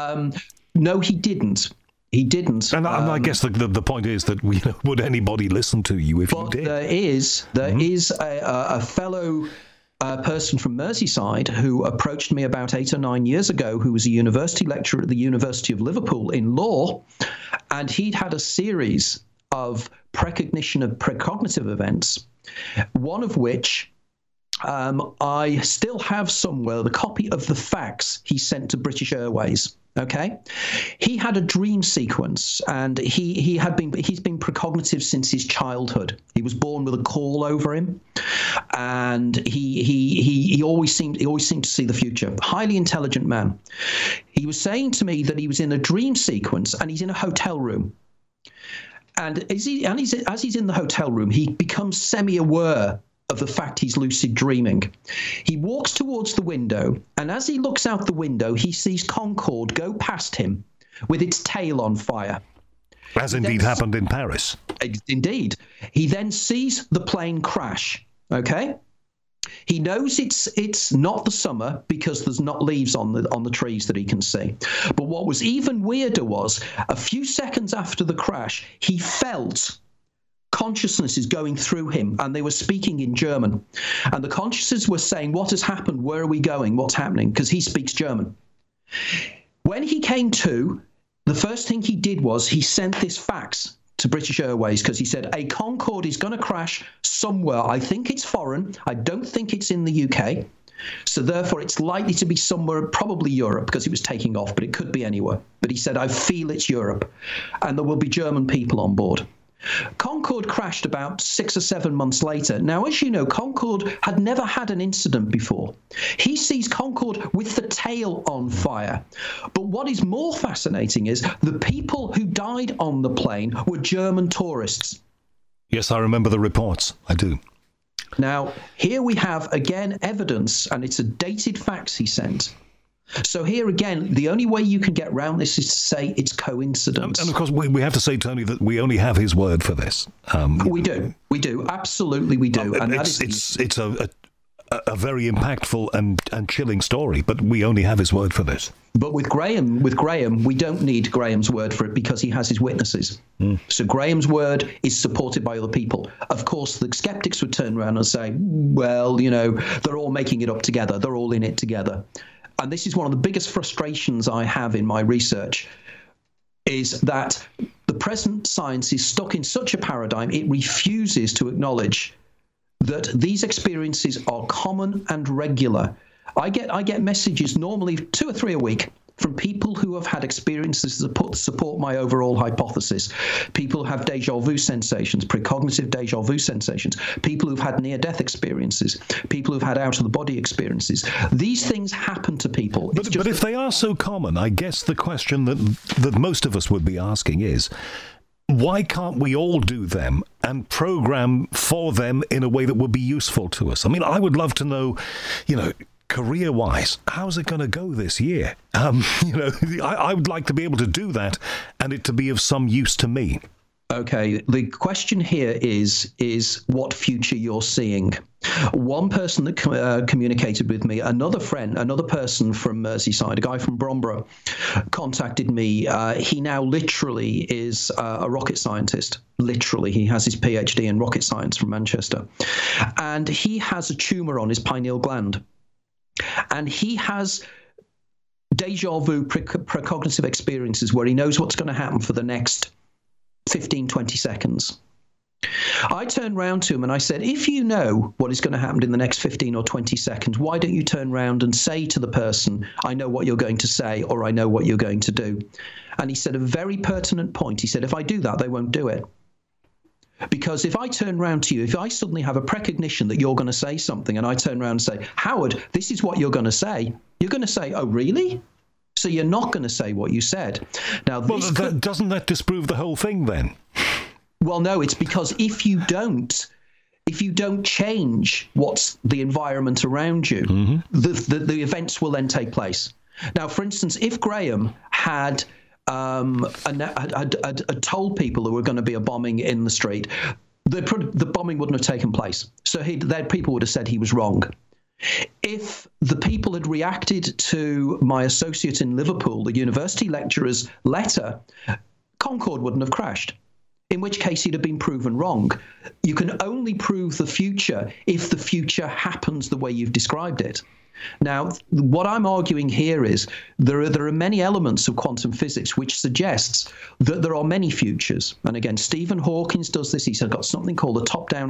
No, he didn't. He didn't. And I guess the point is that would anybody listen to you if you did? There is a fellow person from Merseyside who approached me about 8 or 9 years ago, who was a university lecturer at the University of Liverpool in law, and he'd had a series of precognition of precognitive events, one of which I still have somewhere, the copy of the fax he sent to British Airways. Okay, he had a dream sequence, and he's been precognitive since his childhood. He was born with a call over him, and he always seemed to see the future. Highly intelligent man. He was saying to me that he was in a dream sequence, and he's in a hotel room. And as he's in the hotel room, he becomes semi-aware of the fact he's lucid dreaming. He walks towards the window, and as he looks out the window, he sees Concorde go past him with its tail on fire. As indeed happened in Paris. Indeed. He then sees the plane crash, okay? He knows it's not the summer because there's not leaves on the trees that he can see. But what was even weirder was, a few seconds after the crash, he felt consciousness is going through him, and they were speaking in German. And the consciousness was saying, what has happened? Where are we going? What's happening? Because he speaks German. When he came to, the first thing he did was he sent this fax to British Airways, because he said, a Concorde is going to crash somewhere. I think it's foreign. I don't think it's in the UK. So therefore, it's likely to be somewhere, probably Europe, because it was taking off, but it could be anywhere. But he said, I feel it's Europe, and there will be German people on board. Concorde crashed about 6 or 7 months later. Now, as you know, Concorde had never had an incident before. He sees Concorde with the tail on fire. But what is more fascinating is the people who died on the plane were German tourists. Yes, I remember the reports. I do. Now, here we have, again, evidence, and it's a dated fax he sent. So here again, the only way you can get around this is to say it's coincidence. And of course, we have to say, Tony, that we only have his word for this. We do, absolutely, we do. And it's a very impactful and chilling story, but we only have his word for this. But with Graham, we don't need Graham's word for it because he has his witnesses. So Graham's word is supported by other people. Of course, the skeptics would turn around and say, well, they're all making it up together. They're all in it together. And this is one of the biggest frustrations I have in my research, is that the present science is stuck in such a paradigm, it refuses to acknowledge that these experiences are common and regular. I get messages normally 2 or 3 a week from people who have had experiences that support my overall hypothesis. People who have deja vu sensations, precognitive deja vu sensations, people who've had near-death experiences, people who've had out-of-the-body experiences. These things happen to people. But if they are so common, I guess the question that most of us would be asking is, why can't we all do them and program for them in a way that would be useful to us? I mean, I would love to know, career-wise, how's it going to go this year? I would like to be able to do that and it to be of some use to me. Okay, the question here is what future you're seeing. One person that communicated with me, another person from Merseyside, a guy from Bromborough, contacted me. He now literally is a rocket scientist. Literally, he has his PhD in rocket science from Manchester. And he has a tumour on his pineal gland. And he has deja vu precognitive experiences where he knows what's going to happen for the next 15, 20 seconds. I turned round to him and I said, if you know what is going to happen in the next 15 or 20 seconds, why don't you turn round and say to the person, I know what you're going to say, or I know what you're going to do. And he said a very pertinent point. He said, if I do that, they won't do it. Because if I turn round to you, if I suddenly have a precognition that you're going to say something and I turn around and say, Howard, this is what you're going to say, you're going to say, oh, really? So you're not going to say what you said. Now, doesn't that disprove the whole thing then? Well, no, it's because if you don't change what's the environment around you, the events will then take place. Now, for instance, if Graham had told people there were going to be a bombing in the street, the bombing wouldn't have taken place. So people would have said he was wrong. If the people had reacted to my associate in Liverpool, the university lecturer's letter, Concorde wouldn't have crashed, in which case he'd have been proven wrong. You can only prove the future if the future happens the way you've described it. Now, what I'm arguing here is there are many elements of quantum physics which suggests that there are many futures. And again, Stephen Hawking does this. He's got something called the top-down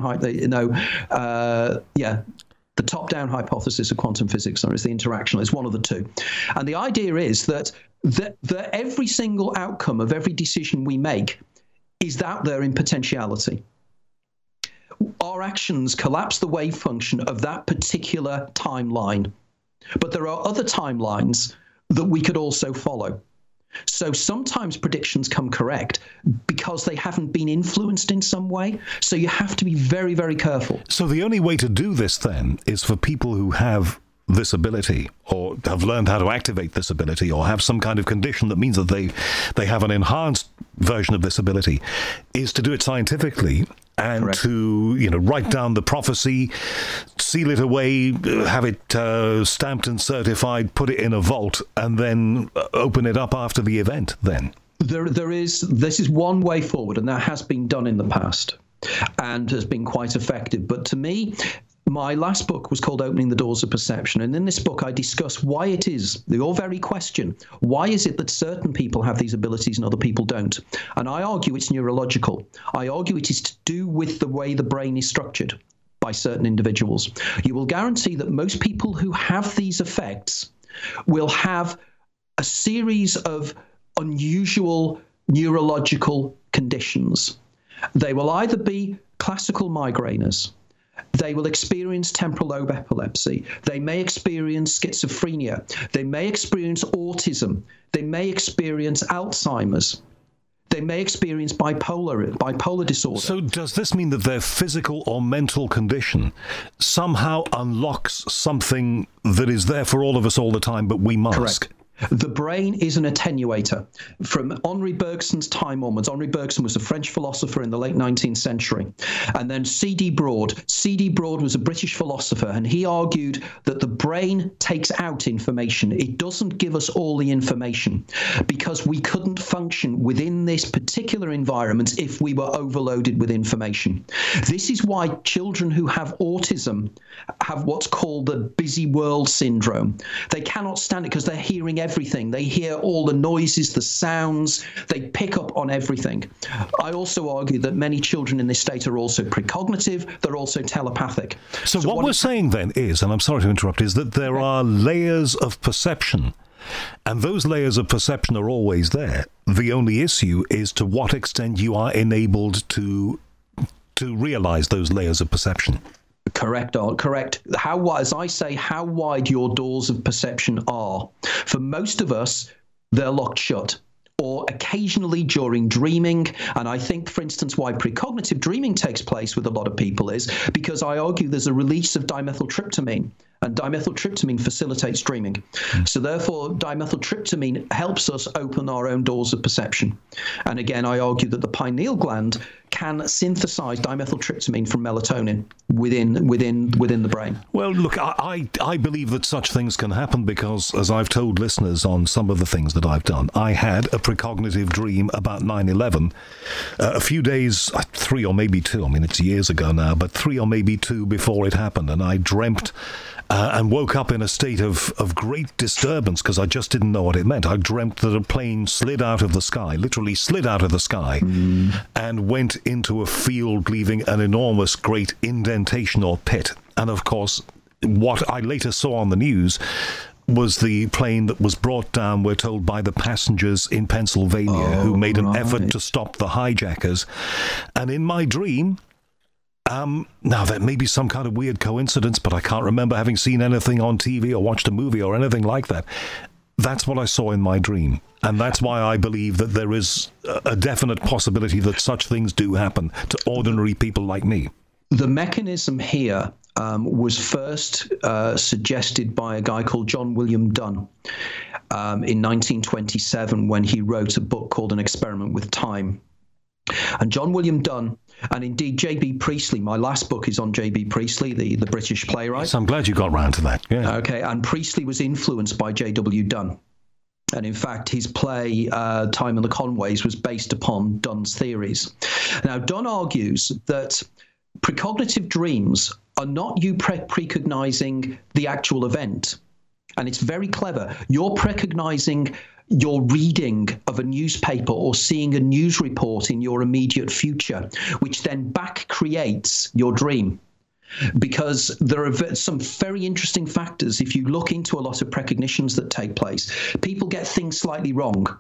the top-down hypothesis of quantum physics, or is the interactional, it's one of the two. And the idea is that every single outcome of every decision we make is out there in potentiality. Our actions collapse the wave function of that particular timeline. But there are other timelines that we could also follow. So sometimes predictions come correct because they haven't been influenced in some way. So you have to be very, very careful. So the only way to do this then is for people who have this ability, or have learned how to activate this ability, or have some kind of condition that means that they have an enhanced version of this ability, is to do it scientifically and Correct. to write down the prophecy, seal it away, have it stamped and certified, put it in a vault, and then open it up after the event. Then this is one way forward, and that has been done in the past and has been quite effective. But to me, my last book was called Opening the Doors of Perception. And in this book, I discuss why it is, your very question, why is it that certain people have these abilities and other people don't? And I argue it's neurological. I argue it is to do with the way the brain is structured by certain individuals. You will guarantee that most people who have these effects will have a series of unusual neurological conditions. They will either be classical migraineurs. They will experience temporal lobe epilepsy. They may experience schizophrenia. They may experience autism. They may experience Alzheimer's. They may experience bipolar disorder. So does this mean that their physical or mental condition somehow unlocks something that is there for all of us all the time, but we mask? Correct. The brain is an attenuator. From Henri Bergson's time onwards, Henri Bergson was a French philosopher in the late 19th century. And then C.D. Broad. C.D. Broad was a British philosopher, and he argued that the brain takes out information. It doesn't give us all the information because we couldn't function within this particular environment if we were overloaded with information. This is why children who have autism have what's called the busy world syndrome. They cannot stand it because they're hearing everything. They hear all the noises, the sounds. They pick up on everything. I also argue that many children in this state are also precognitive. They're also telepathic. So what we're saying then is, and I'm sorry to interrupt, is that there are layers of perception, and those layers of perception are always there. The only issue is to what extent you are enabled to realize those layers of perception. Correct, Art, correct. As I say, how wide your doors of perception are. For most of us, they're locked shut. Or occasionally during dreaming. And I think, for instance, why precognitive dreaming takes place with a lot of people is because I argue there's a release of dimethyltryptamine. And dimethyltryptamine facilitates dreaming. So therefore, dimethyltryptamine helps us open our own doors of perception. And again, I argue that the pineal gland can synthesize dimethyltryptamine from melatonin within the brain. Well, look, I believe that such things can happen because, as I've told listeners on some of the things that I've done, I had a precognitive dream about 9/11 a few days, 3 or maybe 2, I mean, it's years ago now, but 3 or maybe 2 before it happened, and I dreamt and woke up in a state of great disturbance because I just didn't know what it meant. I dreamt that a plane slid out of the sky, literally slid out of the sky, and went into a field, leaving an enormous great indentation or pit. And of course, what I later saw on the news was the plane that was brought down, we're told, by the passengers in Pennsylvania who made an effort to stop the hijackers. And in my dream, now, that may be some kind of weird coincidence, but I can't remember having seen anything on TV or watched a movie or anything like that. That's what I saw in my dream. And that's why I believe that there is a definite possibility that such things do happen to ordinary people like me. The mechanism here was first suggested by a guy called John William Dunn in 1927 when he wrote a book called An Experiment with Time. And John William Dunn, and indeed J.B. Priestley, my last book is on J.B. Priestley, the British playwright. Yes, I'm glad you got round to that. Yeah. Okay, and Priestley was influenced by J.W. Dunn. And in fact, his play, Time and the Conways, was based upon Dunn's theories. Now, Dunn argues that precognitive dreams are not you precognizing the actual event. And it's very clever. You're precognizing your reading of a newspaper or seeing a news report in your immediate future, which then back creates your dream. Because there are some very interesting factors. If you look into a lot of precognitions that take place, people get things slightly wrong.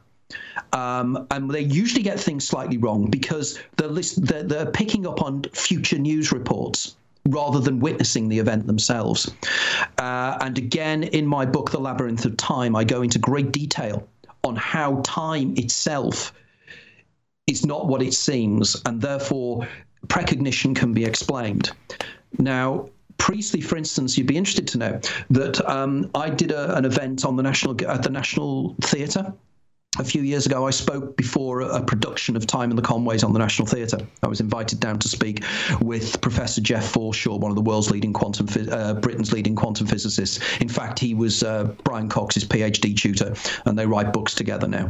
And they usually get things slightly wrong because they're picking up on future news reports rather than witnessing the event themselves. And again, in my book, The Labyrinth of Time, I go into great detail on how time itself is not what it seems, and therefore precognition can be explained. Now, Priestley, for instance, you'd be interested to know that I did an event on at the National Theatre. A few years ago, I spoke before a production of Time and the Conways on the National Theatre. I was invited down to speak with Professor Jeff Forshaw, one of the world's leading Britain's leading quantum physicists. In fact, he was Brian Cox's PhD tutor, and they write books together now.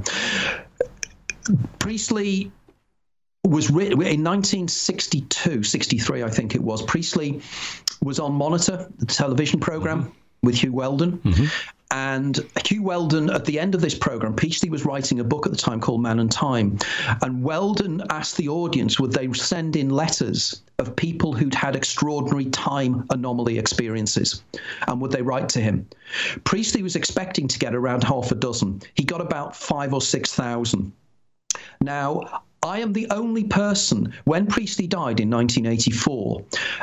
Priestley was written in 1962, 63, I think it was. Priestley was on Monitor, the television program, with Hugh Weldon. And Hugh Weldon, at the end of this program, Priestley was writing a book at the time called Man and Time. And Weldon asked the audience, would they send in letters of people who'd had extraordinary time anomaly experiences? And would they write to him? Priestley was expecting to get around half a dozen. He got about 5,000 or 6,000. Now, I am the only person, when Priestley died in 1984,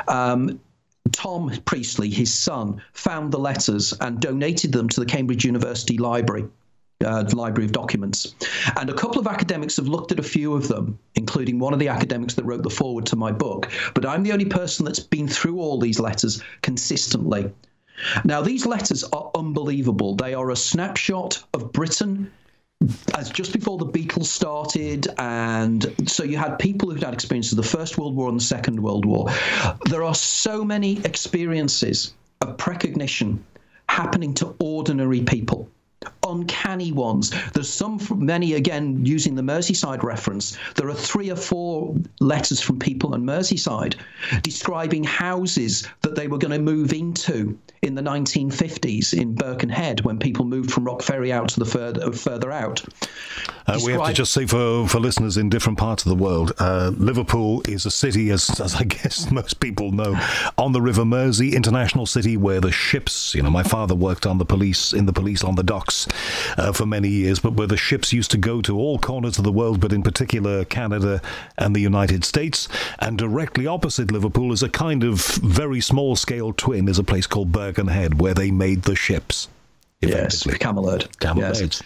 Tom Priestley, his son, found the letters and donated them to the Cambridge University Library, the Library of Documents. And a couple of academics have looked at a few of them, including one of the academics that wrote the foreword to my book. But I'm the only person that's been through all these letters consistently. Now, these letters are unbelievable. They are a snapshot of Britain as just before the Beatles started, and so you had people who'd had experiences of the First World War and the Second World War. There are so many experiences of precognition happening to ordinary people. Uncanny ones. There's many, again, using the Merseyside reference, there are 3 or 4 letters from people on Merseyside describing houses that they were going to move into in the 1950s in Birkenhead when people moved from Rock Ferry out to the further out. We have to just say for listeners in different parts of the world, Liverpool is a city, as I guess most people know, on the River Mersey, international city where the ships, my father worked in the police on the docks for many years, but where the ships used to go to all corners of the world, but in particular Canada and the United States. And directly opposite Liverpool is a kind of very small-scale twin, is a place called Birkenhead, where they made the ships. Yes, Camelot. Yes.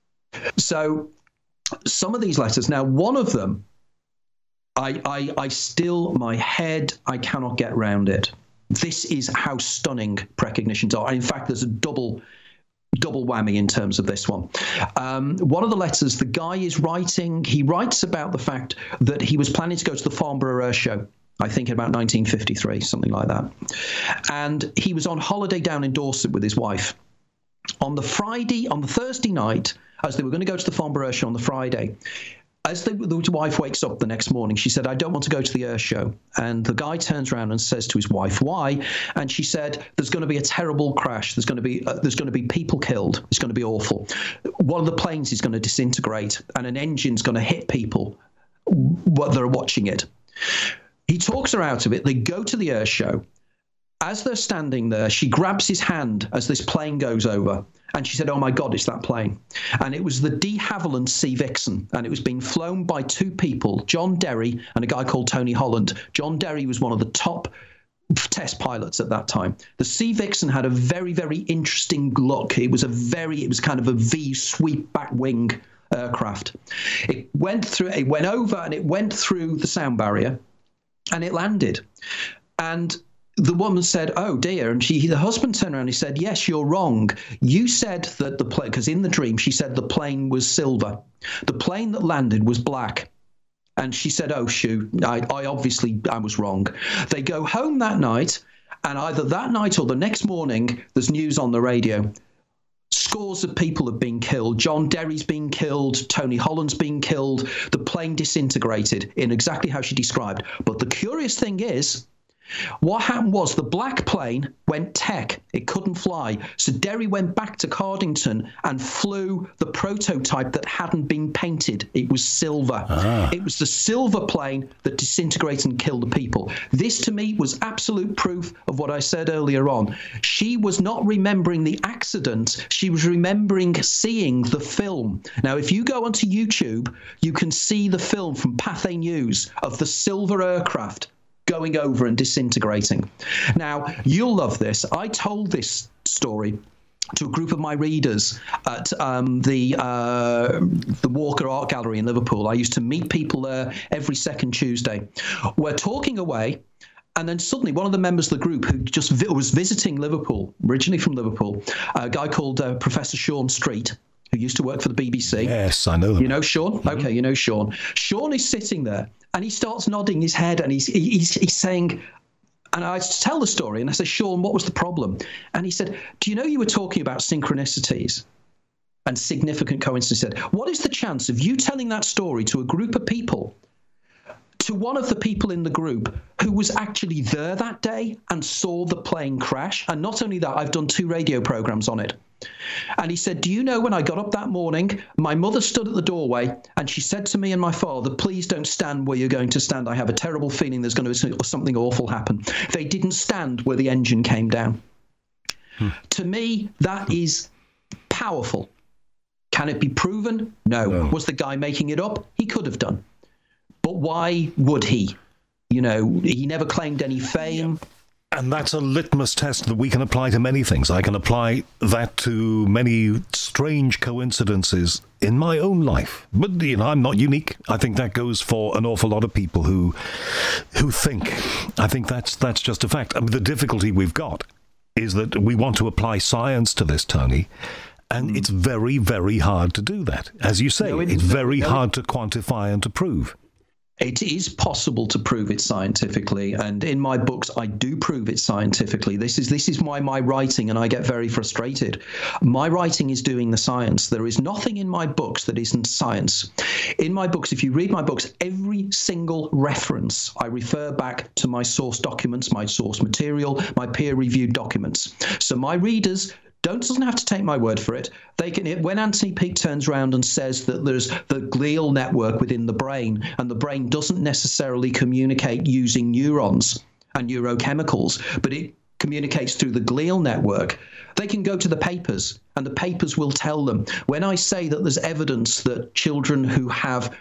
So some of these letters, now one of them, I still, my head, I cannot get round it. This is how stunning precognitions are. In fact, there's a double whammy in terms of this one. One of the letters, the guy is writing, he writes about the fact that he was planning to go to the Farnborough Air Show, I think about 1953, something like that. And he was on holiday down in Dorset with his wife. On the Thursday night, as they were going to go to the Farnborough Air Show on the Friday, as the wife wakes up the next morning, she said, I don't want to go to the air show. And the guy turns around and says to his wife, why? And she said, there's going to be a terrible crash. There's going to be people killed. It's going to be awful. One of the planes is going to disintegrate and an engine's going to hit people that are watching it. He talks her out of it. They go to the air show. As they're standing there, she grabs his hand as this plane goes over. And she said, oh, my God, it's that plane. And it was the de Havilland Sea Vixen. And it was being flown by 2 people, John Derry and a guy called Tony Holland. John Derry was one of the top test pilots at that time. The Sea Vixen had a very, very interesting look. It was kind of a V sweep back wing aircraft. It went over and it went through the sound barrier and it landed. And the woman said, oh, dear. And the husband turned around and he said, yes, you're wrong. You said that the plane, because in the dream, she said the plane was silver. The plane that landed was black. And she said, oh, shoot, I was wrong. They go home that night, and either that night or the next morning, there's news on the radio. Scores of people have been killed. John Derry's been killed. Tony Holland's been killed. The plane disintegrated in exactly how she described. But the curious thing is, what happened was the black plane went tech. It couldn't fly. So Derry went back to Cardington and flew the prototype that hadn't been painted. It was silver. It was the silver plane that disintegrated and killed the people. This, to me, was absolute proof of what I said earlier on. She was not remembering the accident. She was remembering seeing the film. Now, if you go onto YouTube, you can see the film from Pathé News of the silver aircraft going over and disintegrating. Now, you'll love this. I told this story to a group of my readers at the Walker Art Gallery in Liverpool. I used to meet people there every second Tuesday. We're talking away, and then suddenly one of the members of the group who just was visiting Liverpool, originally from Liverpool, a guy called Professor Sean Street, who used to work for the BBC. Yes, I know them. You know Sean? Mm-hmm. Okay, you know Sean. Sean is sitting there, and he starts nodding his head, and he's saying, and I tell the story, and I say, Sean, what was the problem? And he said, do you know you were talking about synchronicities and significant coincidences? He said, what is the chance of you telling that story to a group of people, to one of the people in the group who was actually there that day and saw the plane crash? And not only that, I've done 2 radio programs on it. And he said, do you know when I got up that morning, my mother stood at the doorway and she said to me and my father, please don't stand where you're going to stand. I have a terrible feeling there's going to be something awful happen. They didn't stand where the engine came down. To me, that is powerful. Can it be proven? No. Was the guy making it up? He could have done. But why would he? You know, he never claimed any fame. And that's a litmus test that we can apply to many things. I can apply that to many strange coincidences in my own life. But, you know, I'm not unique. I think that goes for an awful lot of people who think. I think that's just a fact. I mean, the difficulty we've got is that we want to apply science to this, Tony, and it's very, very hard to do that. As you say, it's very hard to quantify and to prove. It is possible to prove it scientifically, and in my books, I do prove it scientifically. This is why my writing, and I get very frustrated. My writing is doing the science. There is nothing in my books that isn't science. In my books, if you read my books, every single reference, I refer back to my source documents, my source material, my peer-reviewed documents. So my readers doesn't have to take my word for it. They can. When Anthony Peake turns around and says that there's the glial network within the brain, and the brain doesn't necessarily communicate using neurons and neurochemicals, but it communicates through the glial network, they can go to the papers, and the papers will tell them. When I say that there's evidence that children who have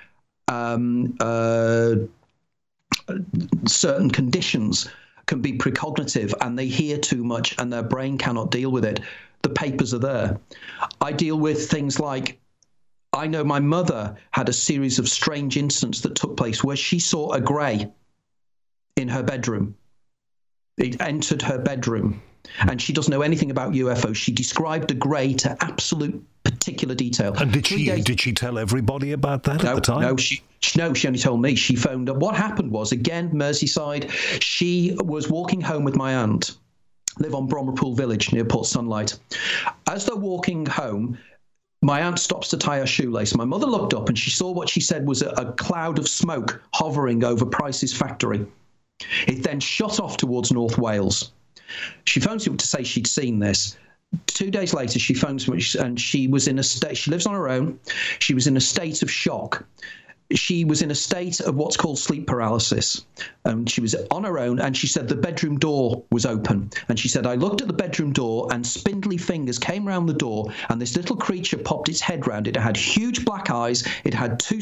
certain conditions can be precognitive and they hear too much and their brain cannot deal with it, the papers are there. I deal with things like, I know my mother had a series of strange incidents that took place where she saw a grey in her bedroom. It entered her bedroom, and she doesn't know anything about UFOs. She described a grey to absolute particular detail. And did she tell everybody about that at the time? No, she only told me. She phoned up. What happened was, again, Merseyside, she was walking home with my aunt, live on Brommerpool Village near Port Sunlight. As they're walking home, my aunt stops to tie her shoelace. My mother looked up and she saw what she said was a cloud of smoke hovering over Price's factory. It then shot off towards North Wales. She phones me up to say she'd seen this. 2 days later, she phones me and she was in a state, she lives on her own. She was in a state of shock. She was in a state of what's called sleep paralysis. She was on her own, and she said the bedroom door was open. And she said, I looked at the bedroom door, and spindly fingers came round the door, and this little creature popped its head round it. It had huge black eyes. It had two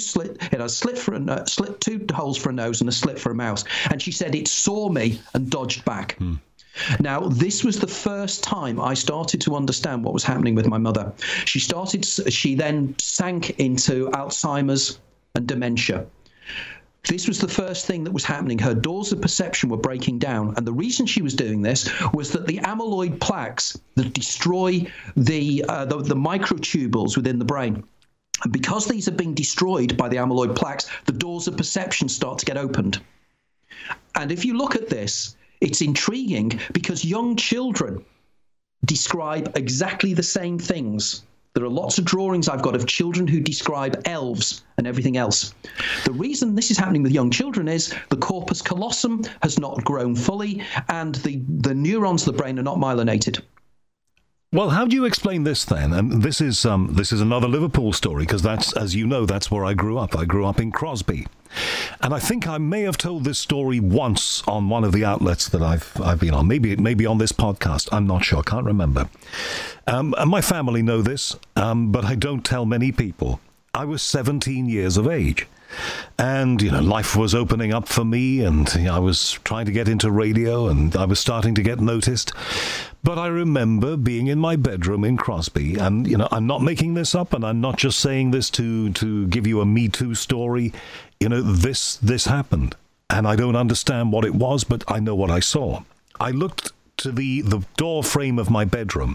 holes for a nose and a slit for a mouth. And she said it saw me and dodged back. Now, this was the first time I started to understand what was happening with my mother. She then sank into Alzheimer's and dementia. This was the first thing that was happening. Her doors of perception were breaking down. And the reason she was doing this was that the amyloid plaques that destroy the microtubules within the brain, and because these are being destroyed by the amyloid plaques, the doors of perception start to get opened. And if you look at this, it's intriguing because young children describe exactly the same things. There are lots of drawings I've got of children who describe elves and everything else. The reason this is happening with young children is the corpus callosum has not grown fully, and the neurons of the brain are not myelinated. Well, how do you explain this then? And this is another Liverpool story, because that's, as you know, that's where I grew up. I grew up in Crosby. And I think I may have told this story once on one of the outlets that I've been on. Maybe on this podcast. I'm not sure. Can't remember. And my family know this, but I don't tell many people. I was 17 years of age. And, life was opening up for me, and I was trying to get into radio, and I was starting to get noticed. But I remember being in my bedroom in Crosby, and, I'm not making this up, and I'm not just saying this to give you a Me Too story. This happened, and I don't understand what it was, but I know what I saw. I looked to the door frame of my bedroom,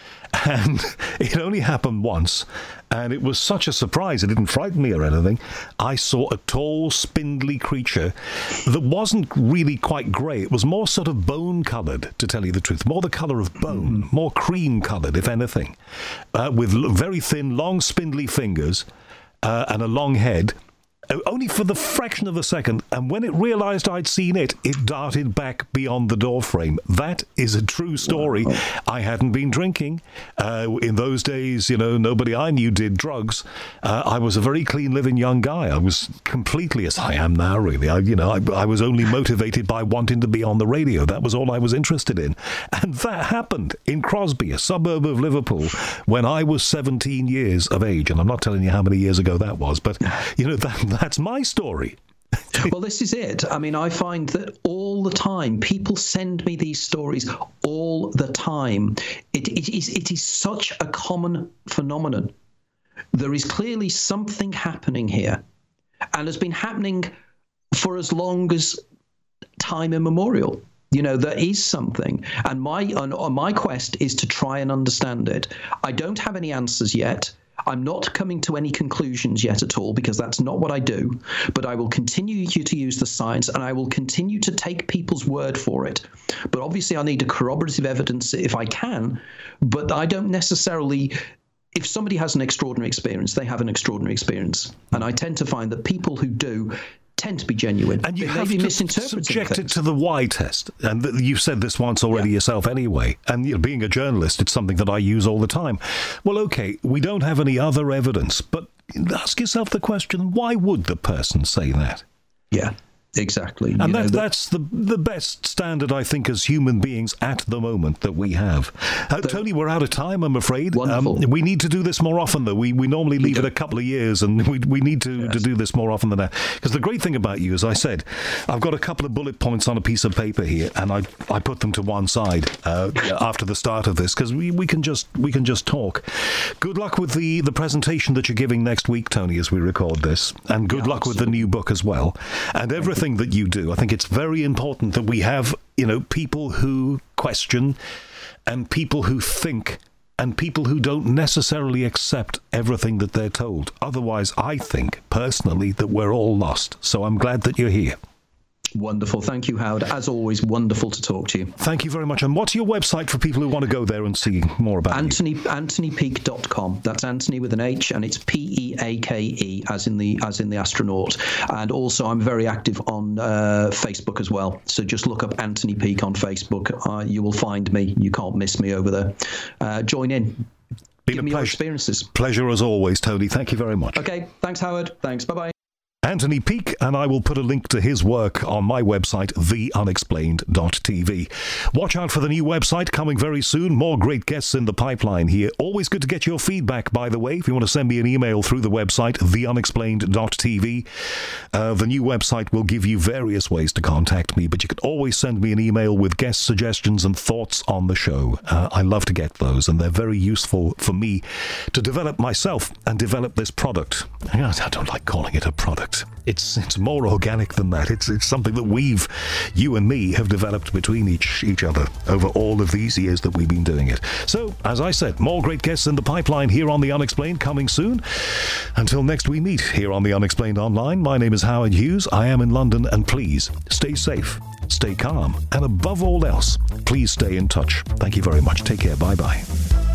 and it only happened once, and it was such a surprise. It didn't frighten me or anything. I saw a tall, spindly creature that wasn't really quite grey. It was more sort of bone-coloured, to tell you the truth. More the colour of bone, more cream-coloured, if anything, with very thin, long, spindly fingers and a long head. Only for the fraction of a second, and when it realised I'd seen it, it darted back beyond the doorframe. That is a true story. Wow. I hadn't been drinking. In those days, nobody I knew did drugs. I was a very clean-living young guy. I was completely, as I am now, really. I was only motivated by wanting to be on the radio. That was all I was interested in. And that happened in Crosby, a suburb of Liverpool, when I was 17 years of age. And I'm not telling you how many years ago that was, but, that's my story. Well, this is it. I mean, I find that all the time, people send me these stories all the time. It is such a common phenomenon. There is clearly something happening here, and has been happening for as long as time immemorial. There is something, and my quest is to try and understand it. I don't have any answers yet. I'm not coming to any conclusions yet at all, because that's not what I do. But I will continue to use the science, and I will continue to take people's word for it. But obviously, I need a corroborative evidence if I can. But I don't necessarily. If somebody has an extraordinary experience, they have an extraordinary experience, and I tend to find that people who do tend to be genuine. And you have to subject it to the why test. And you've said this once already yourself anyway. And being a journalist, it's something that I use all the time. Well, okay, we don't have any other evidence, but ask yourself the question, why would the person say that? Yeah. Exactly. And that's the best standard, I think, as human beings at the moment that we have. Tony, we're out of time, I'm afraid. Wonderful. We need to do this more often, though. We normally leave it a couple of years, and we need to do this more often than that. Because the great thing about you, as I said, I've got a couple of bullet points on a piece of paper here, and I put them to one side after the start of this, because we can just talk. Good luck with the presentation that you're giving next week, Tony, as we record this. And good luck with the new book as well. And everything that you do. I think it's very important that we have, people who question and people who think and people who don't necessarily accept everything that they're told. Otherwise, I think, personally, that we're all lost. So I'm glad that you're here. Wonderful. Thank you, Howard. As always, wonderful to talk to you. Thank you very much. And what's your website for people who want to go there and see more about AnthonyPeake.com. That's Anthony with an H, and it's Peake, as in the astronaut. And also, I'm very active on Facebook as well. So just look up Anthony Peake on Facebook. You will find me. You can't miss me over there. Join in. Give me your experiences. Pleasure as always, Tony. Thank you very much. Okay. Thanks, Howard. Thanks. Bye-bye. Anthony Peake, and I will put a link to his work on my website, theunexplained.tv. Watch out for the new website coming very soon. More great guests in the pipeline here. Always good to get your feedback, by the way. If you want to send me an email through the website, theunexplained.tv. The new website will give you various ways to contact me, but you can always send me an email with guest suggestions and thoughts on the show. I love to get those, and they're very useful for me to develop myself and develop this product. I don't like calling it a product. It's more organic than that. It's something that you and me, have developed between each other over all of these years that we've been doing it. So, as I said, more great guests in the pipeline here on The Unexplained coming soon. Until next we meet here on The Unexplained Online, my name is Howard Hughes. I am in London, and please stay safe, stay calm, and above all else, please stay in touch. Thank you very much. Take care. Bye-bye.